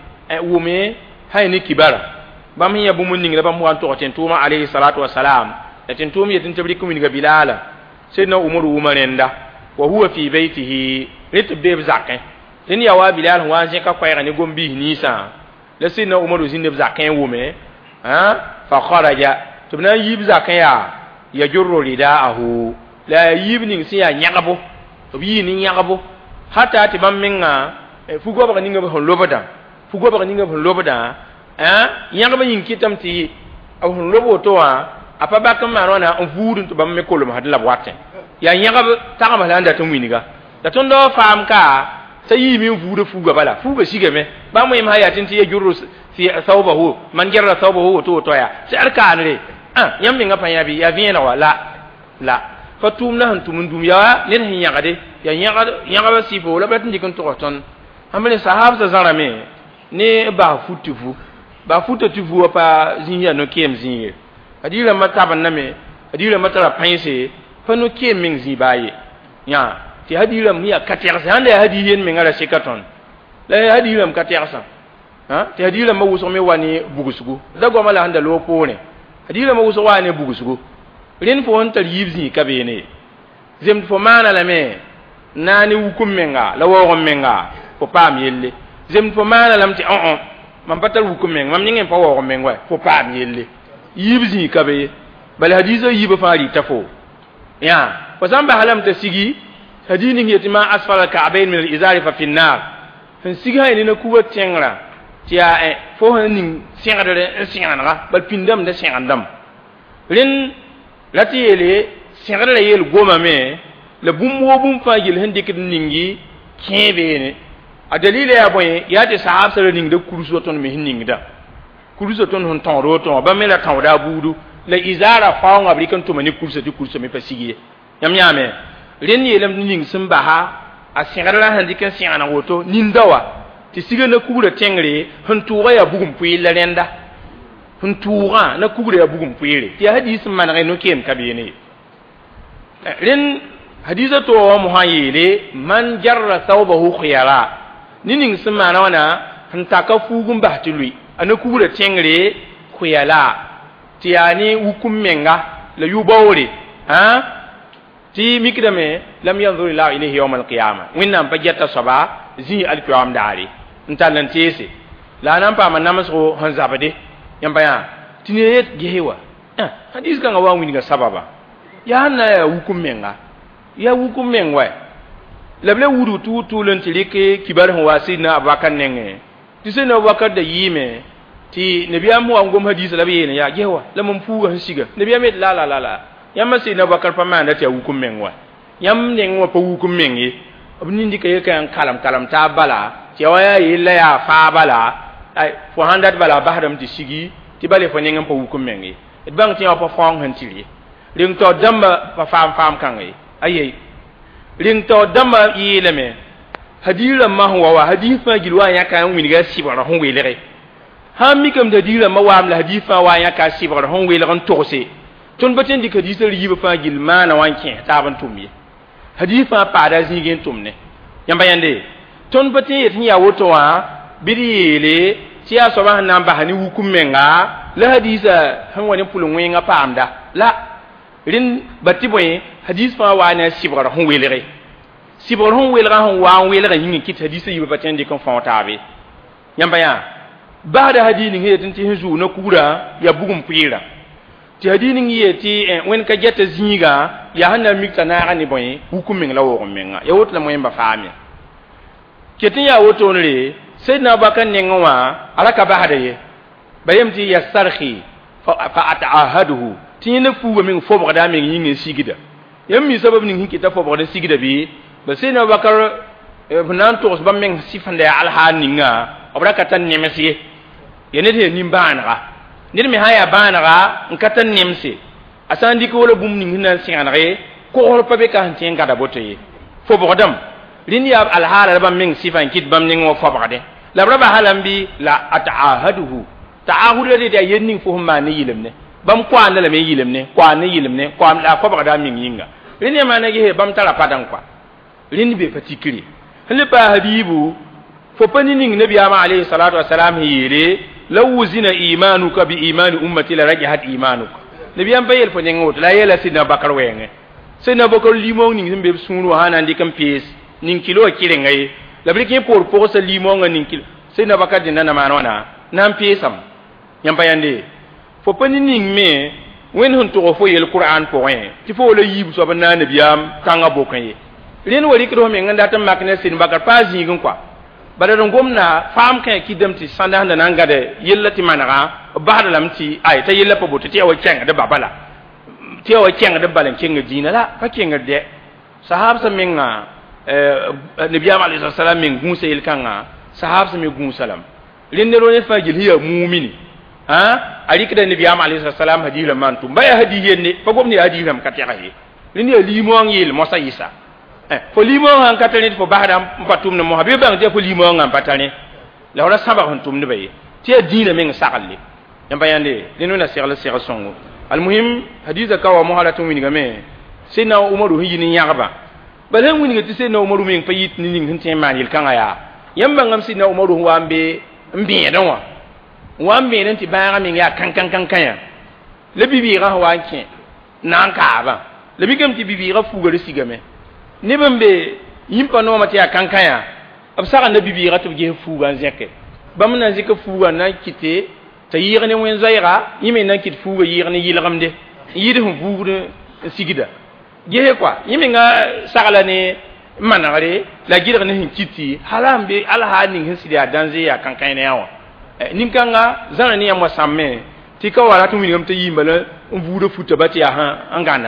S1: wume hayni kibara bam hiya bumuning bam wan to tentuma alayhi salatu wassalam tentuma yetin tabrika min bilala sayyidina umar umarenda wa huwa fi baytihi ritbe zakai tin ya wa bilal wa je ka kwayra ni gombi nisa la sayyidina umar zinde zakai wume ha fa kharaja tubna yib zakai ya yajurru ridaahu la yibning siya nyagabo bi ni nyagabo hata ti bamminga fugo ba ninga ba lobada fugo ba ninga ba lobada eh nyagaba yin kitam ti aw lobo to wa apa ba kam marona on fuudun to bamme kolum hadla watte ya nyagaba ta ma landa to winiga da ton do fam ka sai mi fuudo fugo bala fugo sigame ba mu im hayatin ti yajurru fi thawbahu man jarra thawbahu to to ya sai arka ne ah yammi nga pa yabi ya viena wala la fatum na hantum dum ya len hin yagade ya yagade yagaba sifo la batin dikan to ton amene sahab za zarame ne ba futufu ba futufu pa zinya no kem zinye adira mataban name adira matara panse fa no kem min zibaye ya ti hadira mi ya katersa hande hadiyen min ngara sekaton la hadira m katersa ha ti hadira ma wuso me wani bugusugo dago mala handa lo pone hadira ma wuso wani bugusugo rin fo on tar yibzi kabene zem fo mana la me nani wukum menga la wo menga fo pam yelle zem fo mana lam ti on on man patal wukum menga mam nyingen fa wo menga fo pam yelle yibzi kabe bal hadisa yiba fari tafo ya fo zamba halam ta sigi hadini yatima asfala ka'bayn min al-izari fa fi an-nar fan sigi hayni na kuwa tengra tiya e fo hanin singare singana bal pindam da singandam rin lati yele sẽgd la yel goma me la bũmb wo bũmb fãa yel sẽn dɩkd ningi kẽ beene a dalila yaa bõe yaa tɩ saab sara ningda kurs wa tõnd me sẽn ningda kurs wa tõnd sẽn tõod woto ba me la tõoda a buudu la izara faoongã b rɩk n tʋma ne kursa tɩ kursa me pa sig ye yãmb yãame rẽnd yeelame ning sẽn basa a sẽgd la sẽn dɩk n sẽgna woto ninda wa tɩ siga na kugra tẽngre sẽn tʋʋga yaa bugum pʋɩɩr la rẽnda sẽn tʋʋgã na kugra yaa bugum pʋɩɩre tɩ yaa hadiis sẽn manege no-keem ka beene ye rẽnd hadiisa to wa mo sãn yeele man jarra thawbahu khiyara ni ning sẽn maana wãna sẽn taka fuug n bas tɩ lʋɩ a na kugra tẽngre khiyala tɩ yaa ne wukum menga la yu-baoore tɩ mikdame lam yanzur ilahu ilayhi yawm alqiyama wẽnnaam pa gɛta soaba zĩ alkiyaam daare n tall n teese la a na n paama namsgo sẽn zabde yãmba yã tɩ ne yet gese wa hadis kãngã wa n wilga sababa yaa sẽn na yaa wukum menga yaa wukum meng wa la b la wudu tʋʋ tʋʋl n tɩ rɩk kibar sẽn wa sɩdna abubakar nengẽ tɩ sẽn abubakar da yɩɩme tɩ nabiyaam wa n gom hadiisa la b yeene yaa ges wa la mam fuuga sẽn siga nabiyaam yet la la la la yãmb sɩdna abubakar pa maanda tɩ yaa wukum meng wa yãmb neng wã pa wukum meng ye b nin-dɩka yeka n kalem kalem taab bala tɩ ya wa yaa yella yaa faa bala fo sãn dat bala basdame tɩ sigi tɩ bale fo neng n pa wukum meng ye d bãng tɩ yã pa fãong sẽn tɩr ye reng taood dãmba pa faam faam kãng ye aye reng taood dãmba yeelame hadiis rãmbã sẽn wa wa hadiis fãa gil wa n yãka n wilga sɩbgr sẽn welge sãn mikame tɩ hadiis rãmbã waam la hadiis fãa wa n yãka sɩbgr sẽn welg n togse tõnd pa tɩ n dɩk hadiisa riibã fãa gil maana wa n kẽ taab n tʋm ye hadiis fãa paada zĩig n tʋmne yãmba yãnde tõnd pa tɩ n yet sẽn yaa woto wã bɩ d yeele tɩ yaa soaba sẽn na n basa ne wukum menga la hadiisa sẽn wa ne pʋl-wẽngã paamda la rẽnd ba tɩ bõe hadiis fãa waa ne a sɩbgr sẽn welge sɩbgr sẽn welgã sẽn waa n welgã yĩng n kɩt hadiisa yiibã pa tɩ n dɩk n fão taabe yãmba yã basda hadiis ning yetɩ tɩ sẽn zuu na kugrã yaa bugum pʋɩɩrã tɩ hadiis ning yee tɩ wẽnd ka gɛta zĩigã yaa sẽn na n mikta naagã ne bõe wukum meng la woogem menga ya woto la moẽmba faame ket n yaa wotonre sayyidina abubakar nengẽ wã a ra ka basda ye ba yem tɩ yastarki fa ataahaduhu tɩ yẽ na fuuga meng fobgda a meng yĩng n sigda yãmb mi sabab ning sẽn kɩta fobgd n sigda bɩ ba sayyidina abubakar b na n togs bãmb meng sɩfẽnda yaa alhaal ninga b ra ka tar nems ye ya ned yaa nin-bãanega ned me sã n yaa bãanega n ka tar nemse a sã n dɩk wala bũmb ning sẽn na n sẽgnege kogr pa be ka sẽn tẽ n gada boto ye fobgdame rẽnd yaa alhaala la bãmb meng sɩfa n kɩt bãmb neng wã fobgde la b ra basa lame bɩ la ataahaduhu taahud la d yaa yel ning fo sẽn maan ne yɩlemne bãmb koanda lame yɩlemne koand ne yɩlemne koam la a fobgda a meng yĩnga rẽnd yaa maana gese bãmb tara padã n kɔa rẽnd be pa tikre sẽn le paas hadiibu fo pa ne ning nabiyaamã alayhi salatu wasalam sẽn yeele law wuzina imanuka bi imani ummati la rajahat imanuka nabiyaam pa yel fo neng woto la a yeela sɩdna abubakar wɛɛngẽ sẽn abubakar limong ning sẽn be b sũur wã sã na n dɩk n pees ning kilo wã kɩrenga ye la b rɩk yẽ poor pʋgsa limongã ning kilo sẽn abubakar dẽnda na maan wãna na n peesame yãmpa yãnde fo pa ne ning me wẽnd sẽn tog fo yel qur'an pʋgẽ tɩ fo wala yiib soab n na n nabiyaam kãngã bokẽ ye rẽnd wa rɩkd fo meng n dat n mak ne sẽn bakar paa zĩig n kɔa bala d n gomna faam kẽ kɩdame tɩ sãnda sẽnda na n gad yella tɩ manega b basda lame tɩ ay t'a yella pa boto tɩ ya wa kẽngd ba bala tɩ ya wa kẽngd bala n kẽngr dĩinã la pa kẽngr dɛ sahab sẽn menga nabiyaam alayhi salam meng gũusa yel-kãngã sahab sẽn me gũusa lame rẽnd ne ro ne fãa gil sẽn yaa muumini a rɩkda nabiyaam alayhi salam hadiis rãmbã n tʋm ba yaa hadiis yende pa gom ne yaa hadiis rãmb ka tɛgs ye rẽnd yaa limoong yeel mosa yɩsa fo limoong sãn ka tare tɩ fo basda n pa tʋmd mosã bɩ bãng tɩ ya fo limoongã n pa tare la f ra sãbg sẽn tʋmdba ye tɩ yaa dĩinã meng sagle yãmpa yãnde dẽnd wẽnna segl segl sõngo almuhim hadiisa ka wa mosã ra tɩ wingame sẽdna umaru sẽn yɩ ne yãgba bala sẽn winga tɩ sẽdna umaru meng pa yɩt ne ning sẽn tẽ n maan yel-kãngã yaa yãmb bãngame sẽdna umaru sẽn wa n be n bẽedẽ wã n wa n bẽed n tɩ bãagã meng yaa kãn-kãn-kãn yã la bi-bɩɩgã sẽn wa n kẽ na n kaabã la mikame tɩ bi-bɩɩgã fuuga d sigame neb n be yĩm pa noomã tɩ yaa kãn-kã yã b sagenda bi-bɩɩgã tɩ b ges fuugã n zẽke bãmb na n zɩka fuugã n na n kɩte t'a yɩɩg ne wẽn-zoɛɛga yẽ me na n kɩt fuugã yɩɩg ne yɩlgemde n yɩɩd sẽn vuugd n sigda gese koa yẽ menga sagla ne manegre la gɩdg ne sẽn kɩti hala n be alhaa ning sẽn sɩd yaa dãnze yaa kãn-kãe ne yã wã nin-kãngã zãna ne yãmb wa sãmme tɩ ka wa rat n wingame t'a yiimba la n vuuda futa ba tɩ yaa n gãnege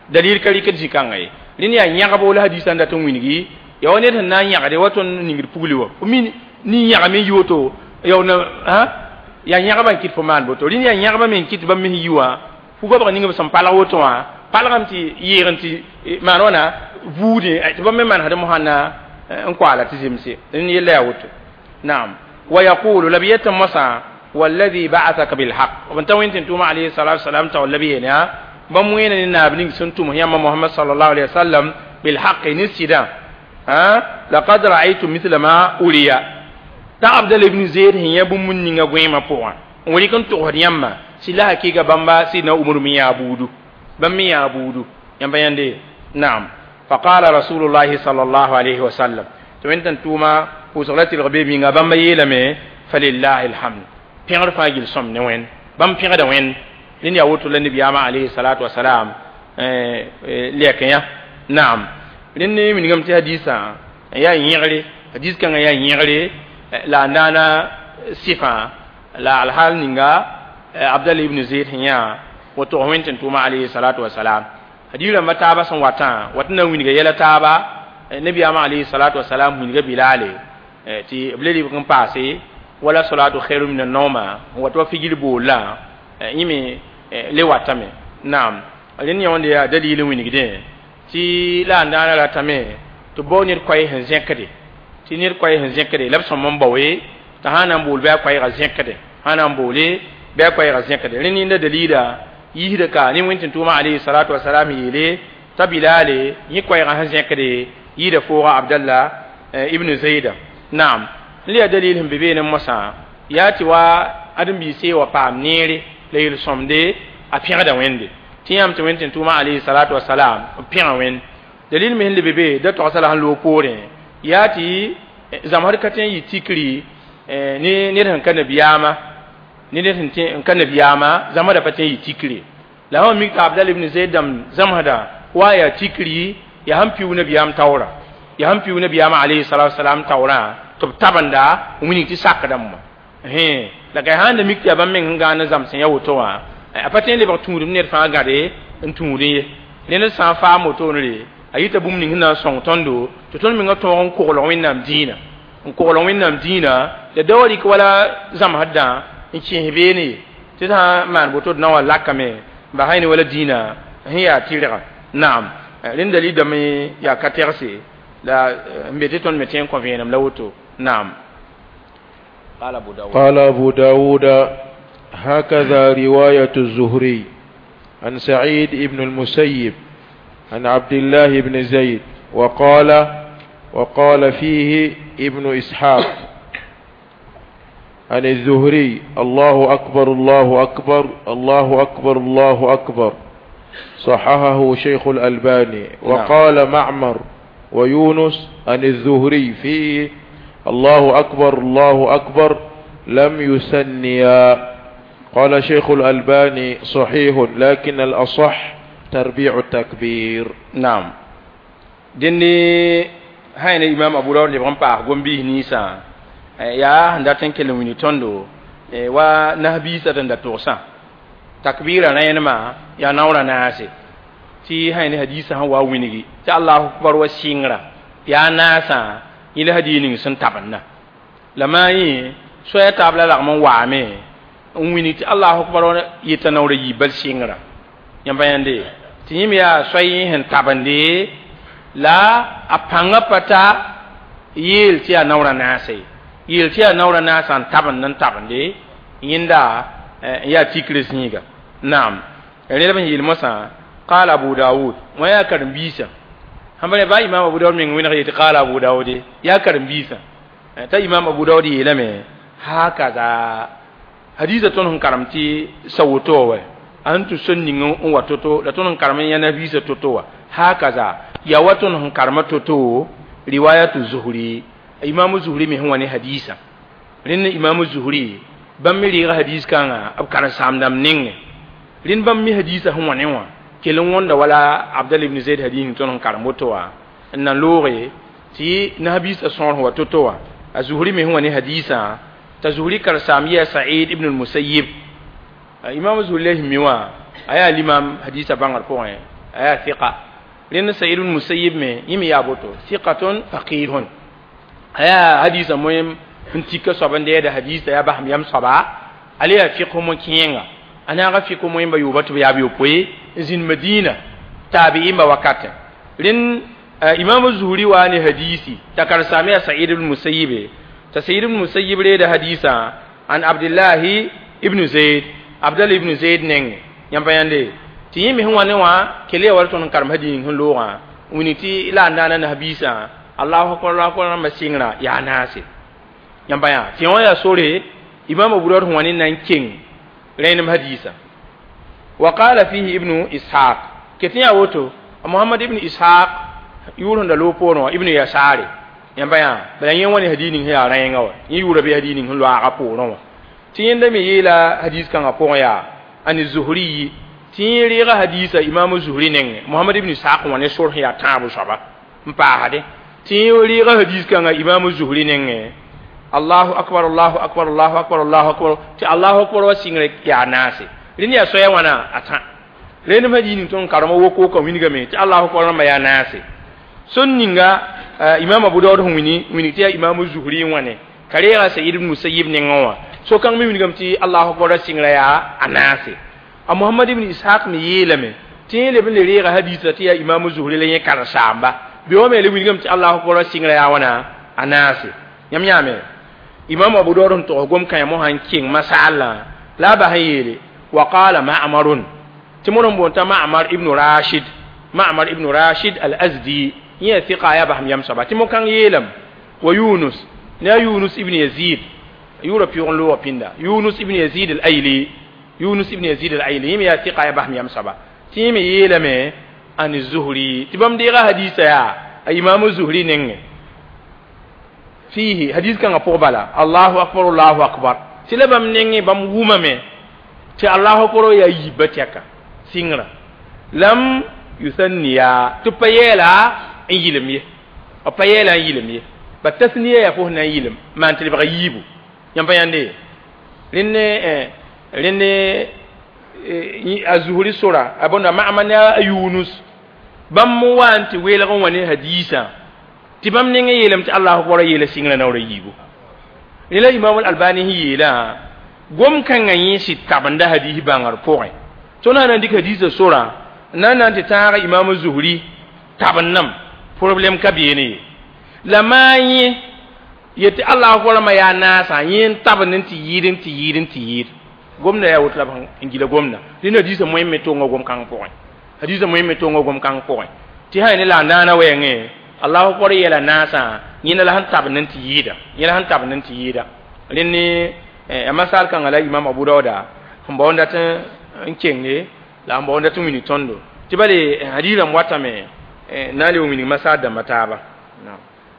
S1: dalil kali kan jikanga ye rin ya nyaga bo la hadisan da ton winigi ya woni tan na nyaga de waton ningir pugli wo mi ni nyaga me yoto ya na ha ya nyaga ban kit fo man bo to rin ya nyaga men kit ba mi yiwa fu go ba ninga sam pala woto wa pala gam ti yiran ti manona vude ay ba men man hada mo hanna en kwala ti jimsi rin yella ya woto na'am wa yaqulu labiyatan masa والذي بعثك بالحق ومن توين تنتم عليه الصلاة والسلام تولبينا بموين النابلين سنتم هي محمد صلى الله عليه وسلم بالحق نسيدا ها لقد رأيت مثل ما أوليا تعبد ابن زيد هي بمن نغويما بوا ولكن تهر يما سلا حقيقة بمبا سيدنا عمر ميا بودو بميا بودو ينبين دي نعم فقال رسول الله صلى الله عليه وسلم توين تنتم وصلت الغبيب من بمبا يلمي فلله الحمد pẽgr fãa gil sõm ne wẽn bãmb pẽgda wẽn rẽnd yaa woto la nabiyaamã alayhi salatu wasalam lɛk yã naam rẽnd ne mingame tɩ hadiisã yaa yẽgre hadiis kãngã yaa yẽgre la a daana sɩfã la alhaal ninga abdalla ibn zayd sẽn yã woto wẽn tɩ n tʋʋma alayhi salatu wasalam hadiis rãmbã taaba sẽn watã wat n na winga yɛla taaba nabiyaamã alayhi salatu wasalam winga bilaale tɩ b le lebg n paase wala salatu khairu min an-nawma wato figil bola yimi le watame nam alin yawande ya dalilin winigde ti la ndana la tame to bonir koy hen zekade ti nir koy hen zekade lab son mon bawe ta hanan bol ba koy ga zekade hanan bole ba koy ga zekade rin inda dalila yi da ka ni wintin tuma alayhi salatu wassalam yele tabilale yi koy ga hen zekade yi da fora abdallah ibn zaid nam liya dalilin bibenen masa ya ti wa adam bi se wa pam nere layil somde a fiya da wende tiyam to wenten tuma alayhi salatu wassalam fiya wen dalil min le bebe da to sala han lo pore ya ti zamar katen yi tikri ni ni han kan biyama ni ne tan kan biyama zamar da paten yi tikri la ha mi ka abdal ibn zaidam zamhada wa ya tikri ya han piu na biyam tawra ya han piu na biyama alayhi salatu wassalam tawra to tabanda wini ti sakadam he la ga hande mikti abam men ngana zam sen yawoto wa a patin le ba tuuru ne fa gade en tuuri ne ne sa fa moto ne ayita bum ni hina song tondo to ton mi ngato on ko lo winnam dina on ko lo winnam dina de dawari ko wala zam hadda in ci hebe ne ti ta man boto na wala kame ba hayni wala dina hiya tira na'am rin dali da me ya katerse la mbete ton metien convenam lawoto نعم قال أبو داود
S2: قال أبو داود هكذا رواية الزهري عن سعيد بن المسيب عن عبد الله بن زيد وقال وقال فيه ابن إسحاق عن الزهري الله أكبر الله أكبر الله أكبر الله أكبر صححه شيخ الألباني وقال معمر ويونس عن الزهري فيه الله أكبر الله أكبر لم يسنيا قال شيخ الألباني صحيح لكن الأصح تربيع التكبير
S1: نعم دني هاي الإمام أبو داود يبغى نبأ قومبي نيسا يا هنداتن كلمة توندو ونهبي ستن دتوسا تكبير أنا ينما يا نورا ناسي تي هاي الحديث هو وينيجي تي الله أكبر وسينغرا يا ناسا ila hadini sun tabanna lama yi so ya tabla la man wa me wini ti Allahu akbar yita nawra yi bal singra yamba yande ti yimi ya so yi hen tabande la apanga pata yil ti nawra nase yil ti nawra nasan taban nan tabande yinda ya tikris niga nam rele ban yil masa qala abu daud wa ya karim bisa hambane ba imam abu dawud min wina yati qala abu dawud ya karim bisa ta imam abu dawud yelame haka za hadisa ton hun karamti sawuto wa antu sunni ngon watoto da ton karamen yana bisa toto wa haka za ya waton hun karma toto riwayatu zuhri imam zuhri mi wani hadisa rin imam zuhri ban mi riga hadis kanga ab kana samdam ninge rin ban mi hadisa hun wani wa kelon wanda wala abdal ibn zaid hadin ton karmoto wa nan lore ti nabis ason wa totowa azhuri me huwa ni hadisa tazhuri kar samiya sa'id ibn al-musayyib imam zuhri miwa aya limam hadisa bangar point aya thiqa len sayyidul musayyib me yimi ya boto thiqatun faqihun aya hadisa moyem ntika sobande da hadisa ya baham yam saba ali ya fiqhu mo kinga ana ga fiqhu mo yimba yubatu ya bi opoyi zin madina tabi'in ba wakata len imam zuhri wa ni hadisi takar samiya sayyidul musayyib ta sayyidul musayyib le da hadisa an abdullah ibn zaid abdullah ibn zaid neng yamba yande ti yimi hun wani wa kele war ton karam hadin hun lowa uniti ila ndana na habisa Allahu akbar Allahu akbar masingra ya nasi yamba ya ti waya sore imam abu dawud hun wani nan king renim hadisa wa qala fihi ibnu ishaq ketiya woto muhammad ibn ishaq yurun da lopono ibnu yasari yamba ya bayan yin wani hadinin ya ran yawa yi yura bi hadinin hun lo a po no ti yenda mi yela hadis kan apo ya ani zuhri ti riga hadisa imam zuhri neng muhammad ibn ishaq wani surh ya tabu saba mpa hade ti riga hadis kan imam zuhri neng Allahu akbar Allahu akbar Allahu akbar Allahu akbar ti Allahu akbar wa singre ya nasi rin ya soya wana ata ren hadinin ton karama woko ko winiga me ti Allahu akbar ma ya nasi sunninga imam abu dawud wini wini ti imam zuhri wane kare ga sayyid ibn musayyib nengawa so kan mi winiga ti Allahu akbar singre ya anasi a muhammad ibn ishaq mi yelame ti le bin le ga hadisa ti imam zuhri le yakar samba bi o me le winiga ti Allahu akbar singre ya wana anasi nyam nyame imam abu dawud to gom kan mo han king masala la ba hayele wa qala ma'marun timuron bonta ma'mar ibn rashid ma'mar ibn rashid al-azdi ya thiqa ya baham yam sabati mo kan yelam wa yunus na yunus ibn yazid yura fi on lo pinda yunus ibn yazid al-aili yunus ibn yazid al-aili ya thiqa ya baham yam saba timi yelame an zuhri tibam de ga hadisa ya imam zuhri nenge fihi hadis kan apobala Allahu akbar Allahu akbar tilabam nenge bam wuma me ti Allahu akbar ya yibataka singra lam yusanniya tupayela yilimye apayela yilimye batasniya ya fo na yilim man tilba yibu yamba yande rinne eh rinne azhuri sura abonda ma'amana yunus bam wanti wela gon wani hadisa tibam ninga yelam ti Allahu akbar yela singra na wara yibu ila imam al-albani yela gom kan ganyi shi tabanda hadisi bangar poe to na nan dik hadisa sura nan nan ti tara imam zuhri tabannam problem kabiyene lamayi yeti Allahu akbar ma ya nasa yin tabannin ti yidin ti yidin ti yid gomna ya wutla ban ingila gomna dina hadisa moy meto ngom kan poe hadisa moy meto ngom kan poe ti hayne la nana wenge Allahu akbar yela nasa yina la han tabnin ti yida yina han tabnin ti yida linni e masal kan ala imam abu dawuda mbo onda tan nkenge la mbo onda tu mini tondo ti bale hadira mwata me nali umini masada mataba na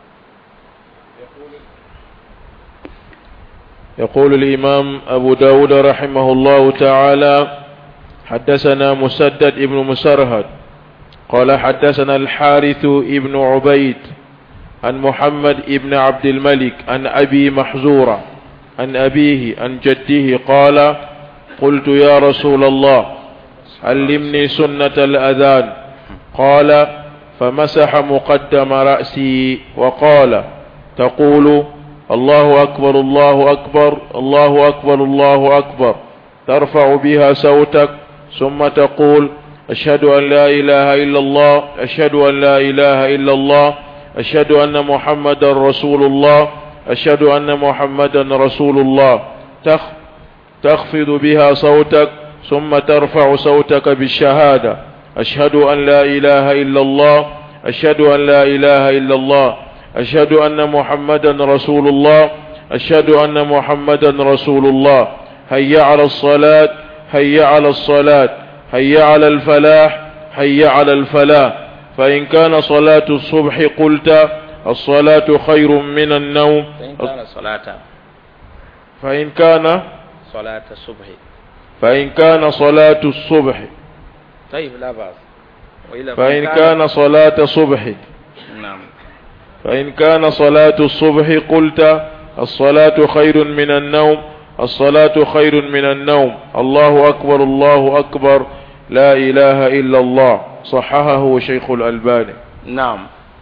S2: يقول الإمام أبو داود رحمه الله تعالى حدثنا مسدد ابن مسرهد قال حدثنا الحارث ابن عبيد عن محمد ابن عبد الملك عن أبي محزورة عن أبيه عن جده قال قلت يا رسول الله علمني سنة الأذان قال فمسح مقدم رأسي وقال تقول الله أكبر الله أكبر الله أكبر الله أكبر ترفع بها صوتك ثم تقول أشهد أن لا إله إلا الله أشهد أن لا إله إلا الله أشهد أن محمد رسول الله أشهد أن محمد رسول الله تخ تخفض بها صوتك ثم ترفع صوتك بالشهادة أشهد أن لا إله إلا الله أشهد أن لا إله إلا الله أشهد أن محمدا رسول الله أشهد أن محمدا رسول الله هيا على الصلاة هيا على الصلاة هيا على الفلاح هيا على الفلاح فإن كان صلاة الصبح قلت الصلاة خير من النوم
S1: فإن كان صلاة
S2: فإن كان
S1: صلاة الصبح
S2: فإن كان صلاة الصبح
S1: طيب لا بأس
S2: فإن كان صلاة الصبح
S1: نعم
S2: فإن كان صلاة الصبح قلت الصلاة خير من النوم الصلاة خير من النوم الله أكبر الله أكبر لا إله إلا الله صححه شيخ الألباني.
S1: نعم.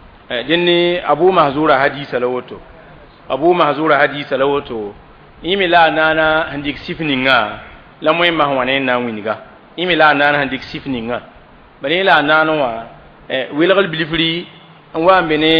S1: دني أبو محذورة حديث لوتو أبو محذورة حديث لوتو إيمي لا نانا هنديك سيفنينغا لا مهم ما هو نينا وينغا إيمي لا نانا هنديك سيفنينغا بني لا نانا وا ويلغل بليفري وان بني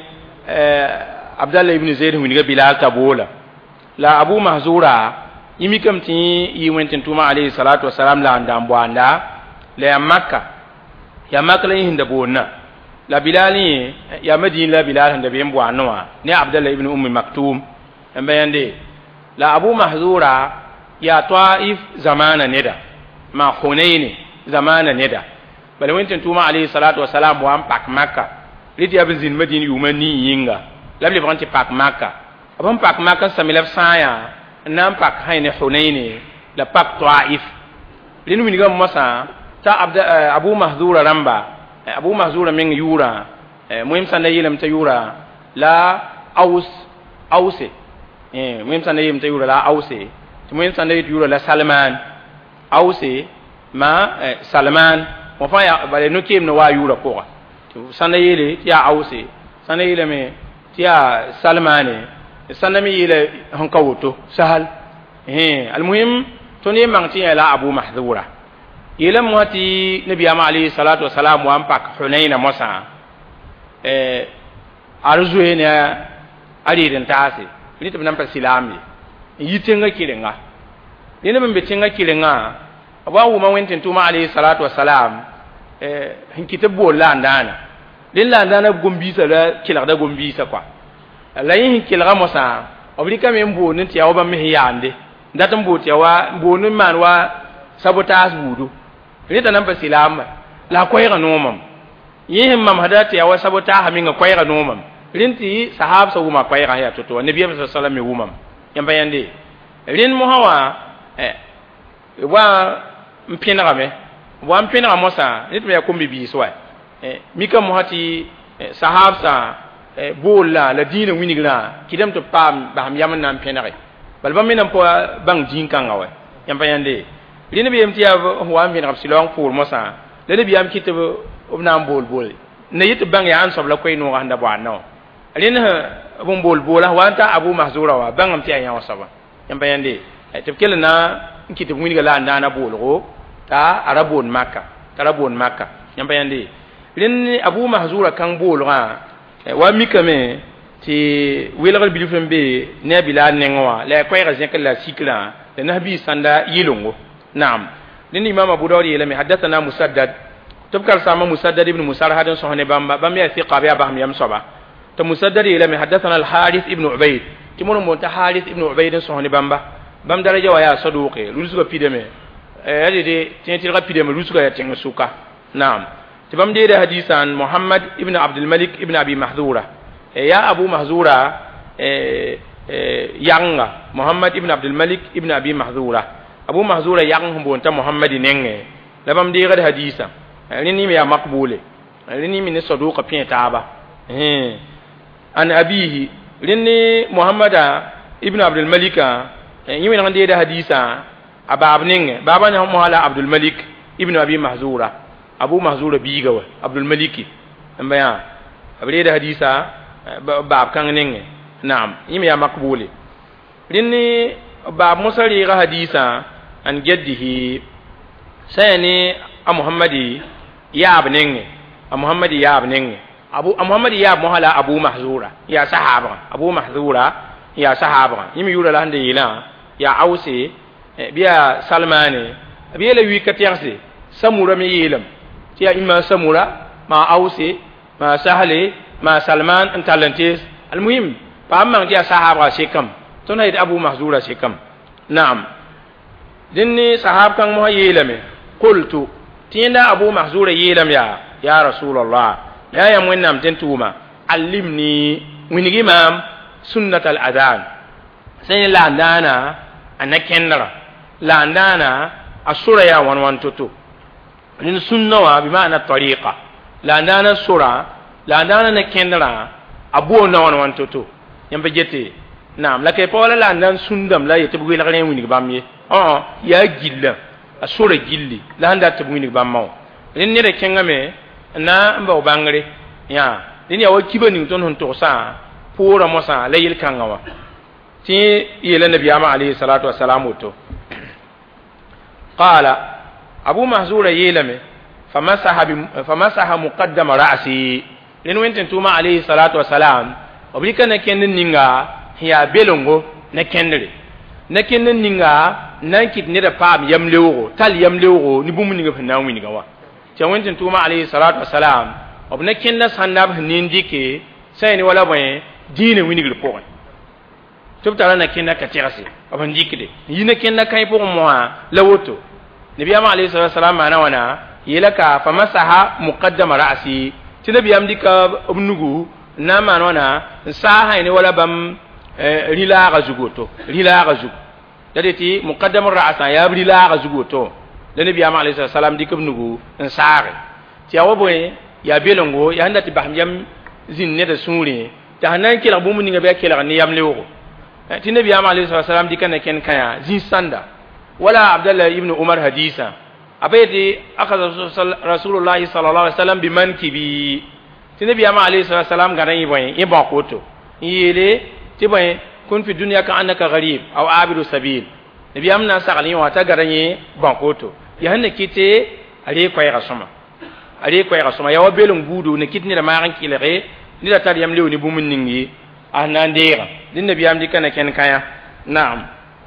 S1: عبد الله ابن زيد وينغا بلال تابولا لا أبو محذورة إيمي كم تي يوينتن توما عليه الصلاة والسلام لا عندام بواندا لا مكة يا مكة لا يهندبونا la bilali ya madin la bilal handa biyan buanwa ni abdullah ibn ummi maktum ambayande la abu mahzura ya taif zamana neda ma hunaini zamana neda bal wentin tuma alayhi salatu wassalam wa pak makka lidi abin zin madin yumani yinga labli banti pak makka abam pak makka samilaf saya nam pak hayne hunaini la pak taif linu min gam masa ta abda abu mahzura ramba abu mahzura min yura muhim sanda yilam ta yura la aus ause eh muhim sanda yilam ta yura la ause muhim sanda yura la salman ause ma salman mo fa ya bale no kim no wa yura ko sanda yele ya ause sanda yele me ya salmane sanda mi yele hankawto sahal eh almuhim to ne mang ti la abu mahzura yelam wati nabi alayhi salatu wassalam wa ampak hunaina mosa eh arzuye ne ari den tase ni tum nan pa silami yitenga kirenga ni nan be tenga kirenga wa wu ma wenten tuma alayhi salatu wassalam eh hinkite bolla ndana din la ndana gombisa la kilada gombisa kwa la yin kilga mosa obrika me mbo ni tiya oba me yande ndatam bo tiya wa bo ni man wa sabotage budu ni tanan ba silam la koyra nomam yihim mam hadati ya wasabota haminga koyra nomam rinti sahab sa huma koyra ya toto nabi sallallahu alaihi wasallam humam yamba yande rin mo hawa eh wa mpina me wa mpina mosa nit me yakumbi bi so eh mika mo hati sahab sa bolla la dina winigla kidam to pam baham yaman nam mpina re balba minam po bang jinkanga wa yamba yande rin bi yamti ya wa min rabsilong pour mosa le bi yam kitabe obna bol bol ne yit bang ya an sobla koy no handa ba no rin ha bum bol bola wanta abu mahzura wa bang am ti ya wasaba yamba yande te kele na kitabe mun ga la ndana bolgo ta arabon makka tarabon makka yamba yande rin abu mahzura kan bolga wa mikame ti welgal bilifem be ne bilal nenwa la koy ga zekla sikla de nabi sanda yilongo نعم لأن إمام أبو داود يلمي حدثنا مسدد تبكر سامة مسدد ابن مسار هذا صحن بام بام يثق أبي أبهم يمصبا تمسدد يلمي حدثنا الحارث ابن عبيد تمر مونت حارث ابن عبيد صحن بام بام درجة ويا صدوقي لوسوا بيدمه هذه دي تنتظر بيدمه لوسوا يتين سوكا نعم تبام دي حديثا محمد ابن عبد الملك ابن أبي محذورة يا أبو محذورة يانغا محمد ابن عبد الملك ابن أبي محذورة abu mahzura yang humbonta muhammadi nenge labam de gad hadisa rini mi ya makbule rini mi ne saduqa pin taaba eh an abihi rini muhammada ibn abdul malika yimi nan de hadisa abab nenge baba ne muhala abdul malik ibn abi mahzura abu mahzura bigawa abdul maliki ambaya abde da hadisa bab kan nenge na'am yimi ya makbule rini bab musari ga hadisa an jaddihi sayani a muhammadi ya abnenge a muhammadi ya abnenge abu a muhammadi ya muhala abu mahzura ya sahaba abu mahzura ya sahaba yimi yura lande yila ya ausi biya salmane biya le wikatiyarse samura me yilam tiya imma samura ma ausi ma sahale ma salman an talantis almuhim fa amma tiya sahaba shekam tona id abu mahzura shekam na'am dinni sahab kan mo yelame qultu tinda abu mahzura yelam ya ya rasulullah ya ya munnam tentuma allimni winigi mam sunnat al adhan sai la ndana anakendara la ndana asura ya wan wan tutu din sunna wa bi ma'ana tariqa la ndana sura la ndana nakendara abu na wan wan tutu yamba jete naam la kay pola la ndan sundam la yete bugi la gane winigi bamye oh ya gilla asura gilli la handa te winigi bamma rin ne da kenga me na mba bangre ya rin ya wa kibani ton hon to sa pora mosa layil kangawa ti yela nabiyama alayhi salatu wassalam to qala abu mahzura yelame famasaha famasaha muqaddama ra'si rin wenten tuma alayhi salatu wassalam oblika na kenin ninga ya belongo na kendere na kenin ninga nan kit ne da pam yamlewo tal yamlewo ni bumu ninga fana wini gawa ti wenten tuma alayhi salatu wassalam obna kenna sandab nindike sai ni wala boy dine wini gir pokon tubtala na kenna ka tirasi aban dikide yina kenna kay pokon mo lawoto nabiyama alayhi salatu wassalam mana wana yelaka famasaha muqaddama ra'si ti nabiyam dika obnugu na mana wana saha ni wala bam rila ga zugoto rila ga zug dadeti muqaddama ra'sa ya rila ga zugoto da nabiyama alayhi salatu wassalam dika obnugu saare ti awoboy ya belongo ya handa ti bahmyam zin ne da sure ta hanan kila bu mun ngabe kila ni yam lewo ti nabi am alayhi salam dikana ken kaya zin sanda wala abdullah ibn umar hadisa abaydi akhadha rasulullah sallallahu alaihi wasallam bimankibi ti nabi am alayhi salam garan yi boy e ba koto yele ti boy kun fi dunya ka annaka gharib aw abidu sabil nabi am na sagalin wa ta garan yi ba koto ya hanne kite ale koy rasuma ale koy rasuma ya wabelum budu ne kitni da maran kilere ni da tar yam lewni bumun ningi anandira din nabi am dikana ken kaya na'am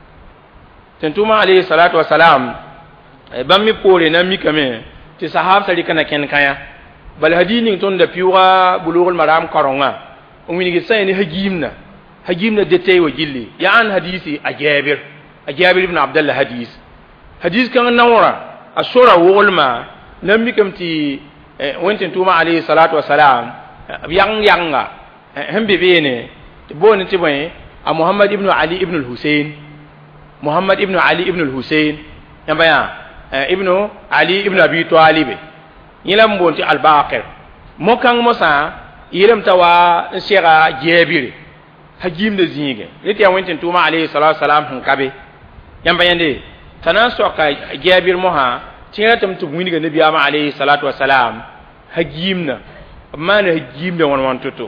S1: tantuma alayhi salatu wassalam ban mi pore na mi kame ti sahab sali kana ken kaya bal hadini ton da piwa bulugul maram karonga umini gi sayni hajimna hajimna de tay wa gilli ya an hadisi a jabir a jabir ibn abdullah hadis hadis kan nawra asura wulma nam mi kamti wonten tuma alayhi salatu wassalam yang yanga hembe bene boni tiboy a muhammad ibn ali ibn al-husayn muhammad ibn ali ibn al-husayn yamba ya ibn ali ibn abi talib yilam bonti al-baqir mokang mosa yilam tawa shira jebiri hajim de zinge liti ya wonten tuma alayhi salatu wassalam han kabe yamba yande tanan soka jebir moha tiratam tu winiga nabi alayhi salatu wassalam hajimna mana hajim da wannan toto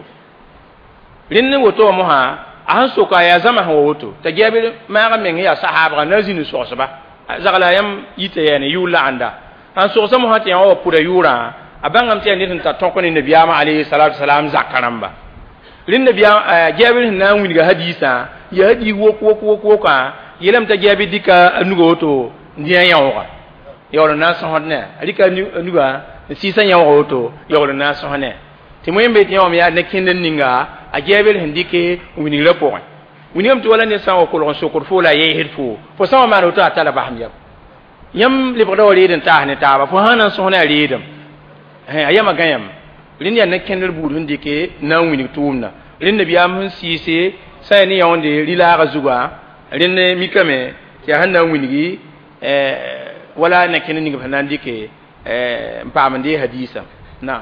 S1: rinne woto mo ha an soka ya zama ha woto ta gabe ma ga men ya sahaba na zinu so saba zagala yam yite yana yula anda an so sama ha ta yawo pura yura abangam te ni ta tonko ni nabi alayhi salatu wassalam zakaramba rinne biya gabe na wini ga hadisa ya hadi wok wok wok woka yelam ta gabe dika anugo woto ndiya yawo yawra na so hodne alika anuga sisan yawo woto yawra na so hane timoyen be tiyaw mi ya ne kinden ninga a gebel hindike wini repo wini am to wala ne sawo ko lon sokur fo la ye hedfo fo sama ma to atala baham yam yam le bodo reden ta ne ta ba fo hanan so na redem he ayama gayam lin ya ne kendel buru hindike na wini tumna lin nabi am hun sise sai ni yawonde rila ga zuga lin ne mikame ya hanna wini gi eh wala ne kinden ninga fanan dike eh mpamande hadisa na'am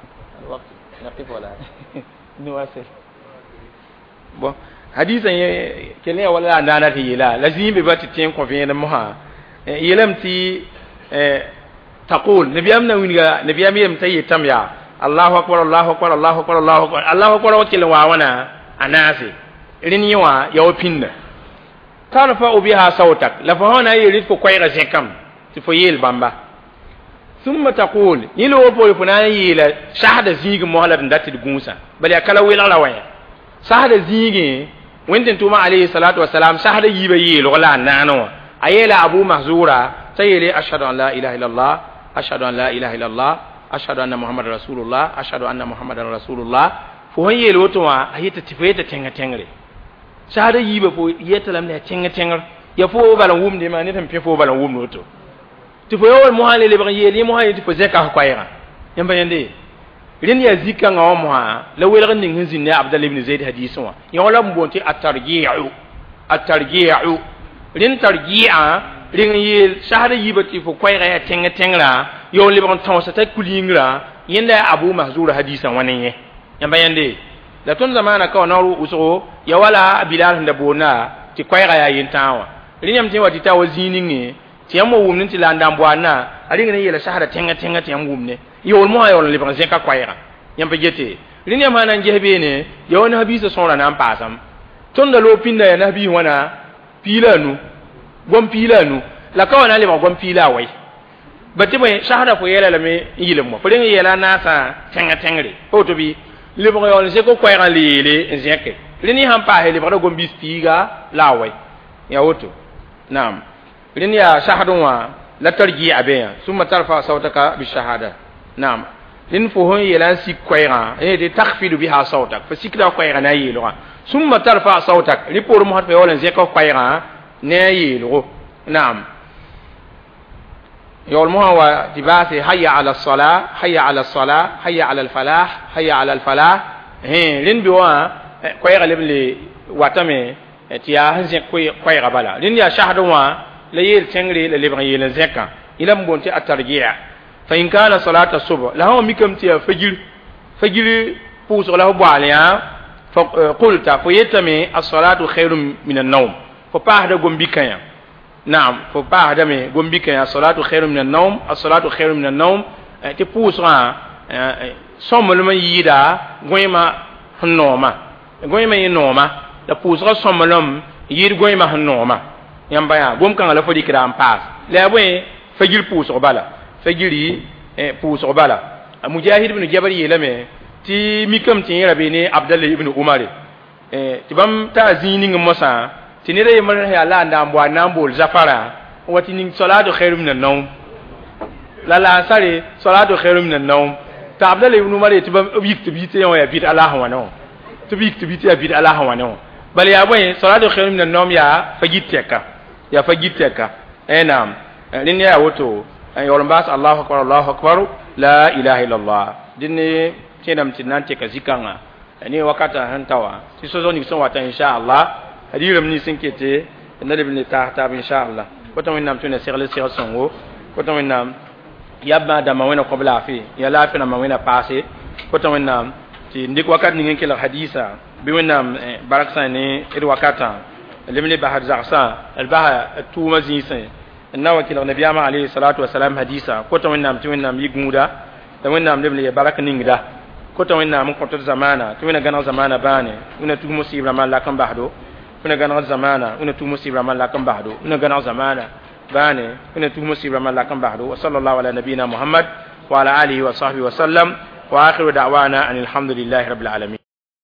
S1: نقف ولا نواصل bon hadisa ye kele wala ndana ti yela lazim be bati tin ko fiye moha yelam ti eh taqul nabiyam na winiga nabiyam yem tayi tamya allahu akbar allahu akbar allahu akbar allahu akbar allahu akbar wakil wa wana anasi irin yawa yawo pinna tarfa biha sautak la fa hona yirit ko koyra zekam ti fo yel bamba ثم تقول يلو بو فنا يلا شهد زيغ مهلب دات الغوسا بل يكلا ويلا لا وين شهد زيغ وين توما عليه الصلاه والسلام شهد يبا يلو لا نانو ايلا ابو محذورا سيلي اشهد ان لا اله الا الله اشهد ان لا اله الا الله اشهد ان محمد رسول الله اشهد ان محمد رسول الله فو يلو توما ayita tifeta tenga tengre shahada yiba fo yetalam ne tenga tengar ya fo balan wumde ma ne tam pe fo balan wumno to tifo yawol mo halele ba yeli mo hayiti fo zeka ko ayra yamba yande rin ya zika nga mo ha la welga ning hinzin ne abdallah ibn zaid hadithun wa yawla mbonti at-tarji'u at-tarji'u rin tarji'a rin yi shahada yibati fo ko ayra ya tenga tengra yawli ba ton sa ta kulingra yanda abu mahzur hadisan wanin ye yamba yande da tun zamana ka naru uso ya wala bilal handa bona ti ko ayra ya yintawa rin yam tin wati tawo ziningi tiyamo wumnin ti landam bwana ari ngene yela shahada tenga tenga ti amgumne yol mo ayol le ban zeka kwaira yambe jete rinya mana njebe ne yawon habisa sonra nan pasam ton da lo pinda ya nabi wana pilanu gom pilanu la kawana le ma gom pila wai bati mai shahada fo yela me yilem mo pare yela na sa tenga tengre o to bi le bo yol se ko kwaira lele zeke rini han pa hele bado gom bistiga lawai ya woto na'am rini ya shahadun wa la tarji abeya summa tarfa sautaka bi shahada na'am lin fo hon yela si kwaira e de takhfidu biha sautak fa sikra kwaira na yelo summa tarfa sautak ri por mo hat fa yol zeke kwaira ne yelo na'am يقول ما هو تباسي حي على الصلاة حي على الصلاة حي على الفلاح حي على الفلاح هين لين بوا كوي غلب لي واتمي تيا هنسي كوي كوي غبلا لين يا شهدوا ليل تنغري للي يل زكا إلى مبونتي الترجيع فإن كان صلاة الصبح له ميكم تيا فجر فجر بوس له بعليا فقلت فيتمي الصلاة خير من النوم فبعد قم بكيا نعم فبعد دمي قم بك يا الصلاة خير من النوم الصلاة خير من النوم تبوسها صوم لما يدا قويما هنوما قويما ينوما تبوسها صوم لما يد قويما هنوما ينبايا قوم كان على فدي كرام باس لا وين فجر بوس عبالا فجري بوس عبالا مجاهد بن جبر يلمه تي ميكم تي ربيني عبد الله بن عمر تبام تازيني مسا tinire yemar ya la ndam bwa nambol zafara wati ning salatu khairum min an-nawm la la sare salatu khairum min an-nawm ta abdal ibn umar tibam yik tibite yon ya bid allah wa no tibik tibite ya bid allah wa no bal ya boy salatu khairum min an-nawm ya fajiteka ya fajiteka enam linne ya woto ay yolmbas allah akbar allah akbar la ilaha illallah dinne kenam tinante ka zikanga ni wakata hantawa ti sozo ni so wata insha allah hadiram ni sinkete nalib ni ta ta inshallah ko to winam tuna sirle sir songo ko to winam yabba da ma wena ko bla fi ya la fi na ma wena passé ko to winam ti ndik wakat ni ngel hadisa bi winam baraksa ni id wakata limni bahar zaksa al baha tu mazin na wakil nabi ama alayhi salatu wassalam hadisa ko to winam ti winam yigmuda da winam limni barak ningda ko to winam ko to zamana to wina gana zamana bane wina tu musibra man la kan bahdo kuna gana zamana una tu musibra man la kan bahdo una gana zamana bane una tu musibra man la kan bahdo wa sallallahu ala nabina muhammad wa ala alihi wa sahbihi wa sallam wa akhiru da'wana anil hamdulillahi rabbil alamin.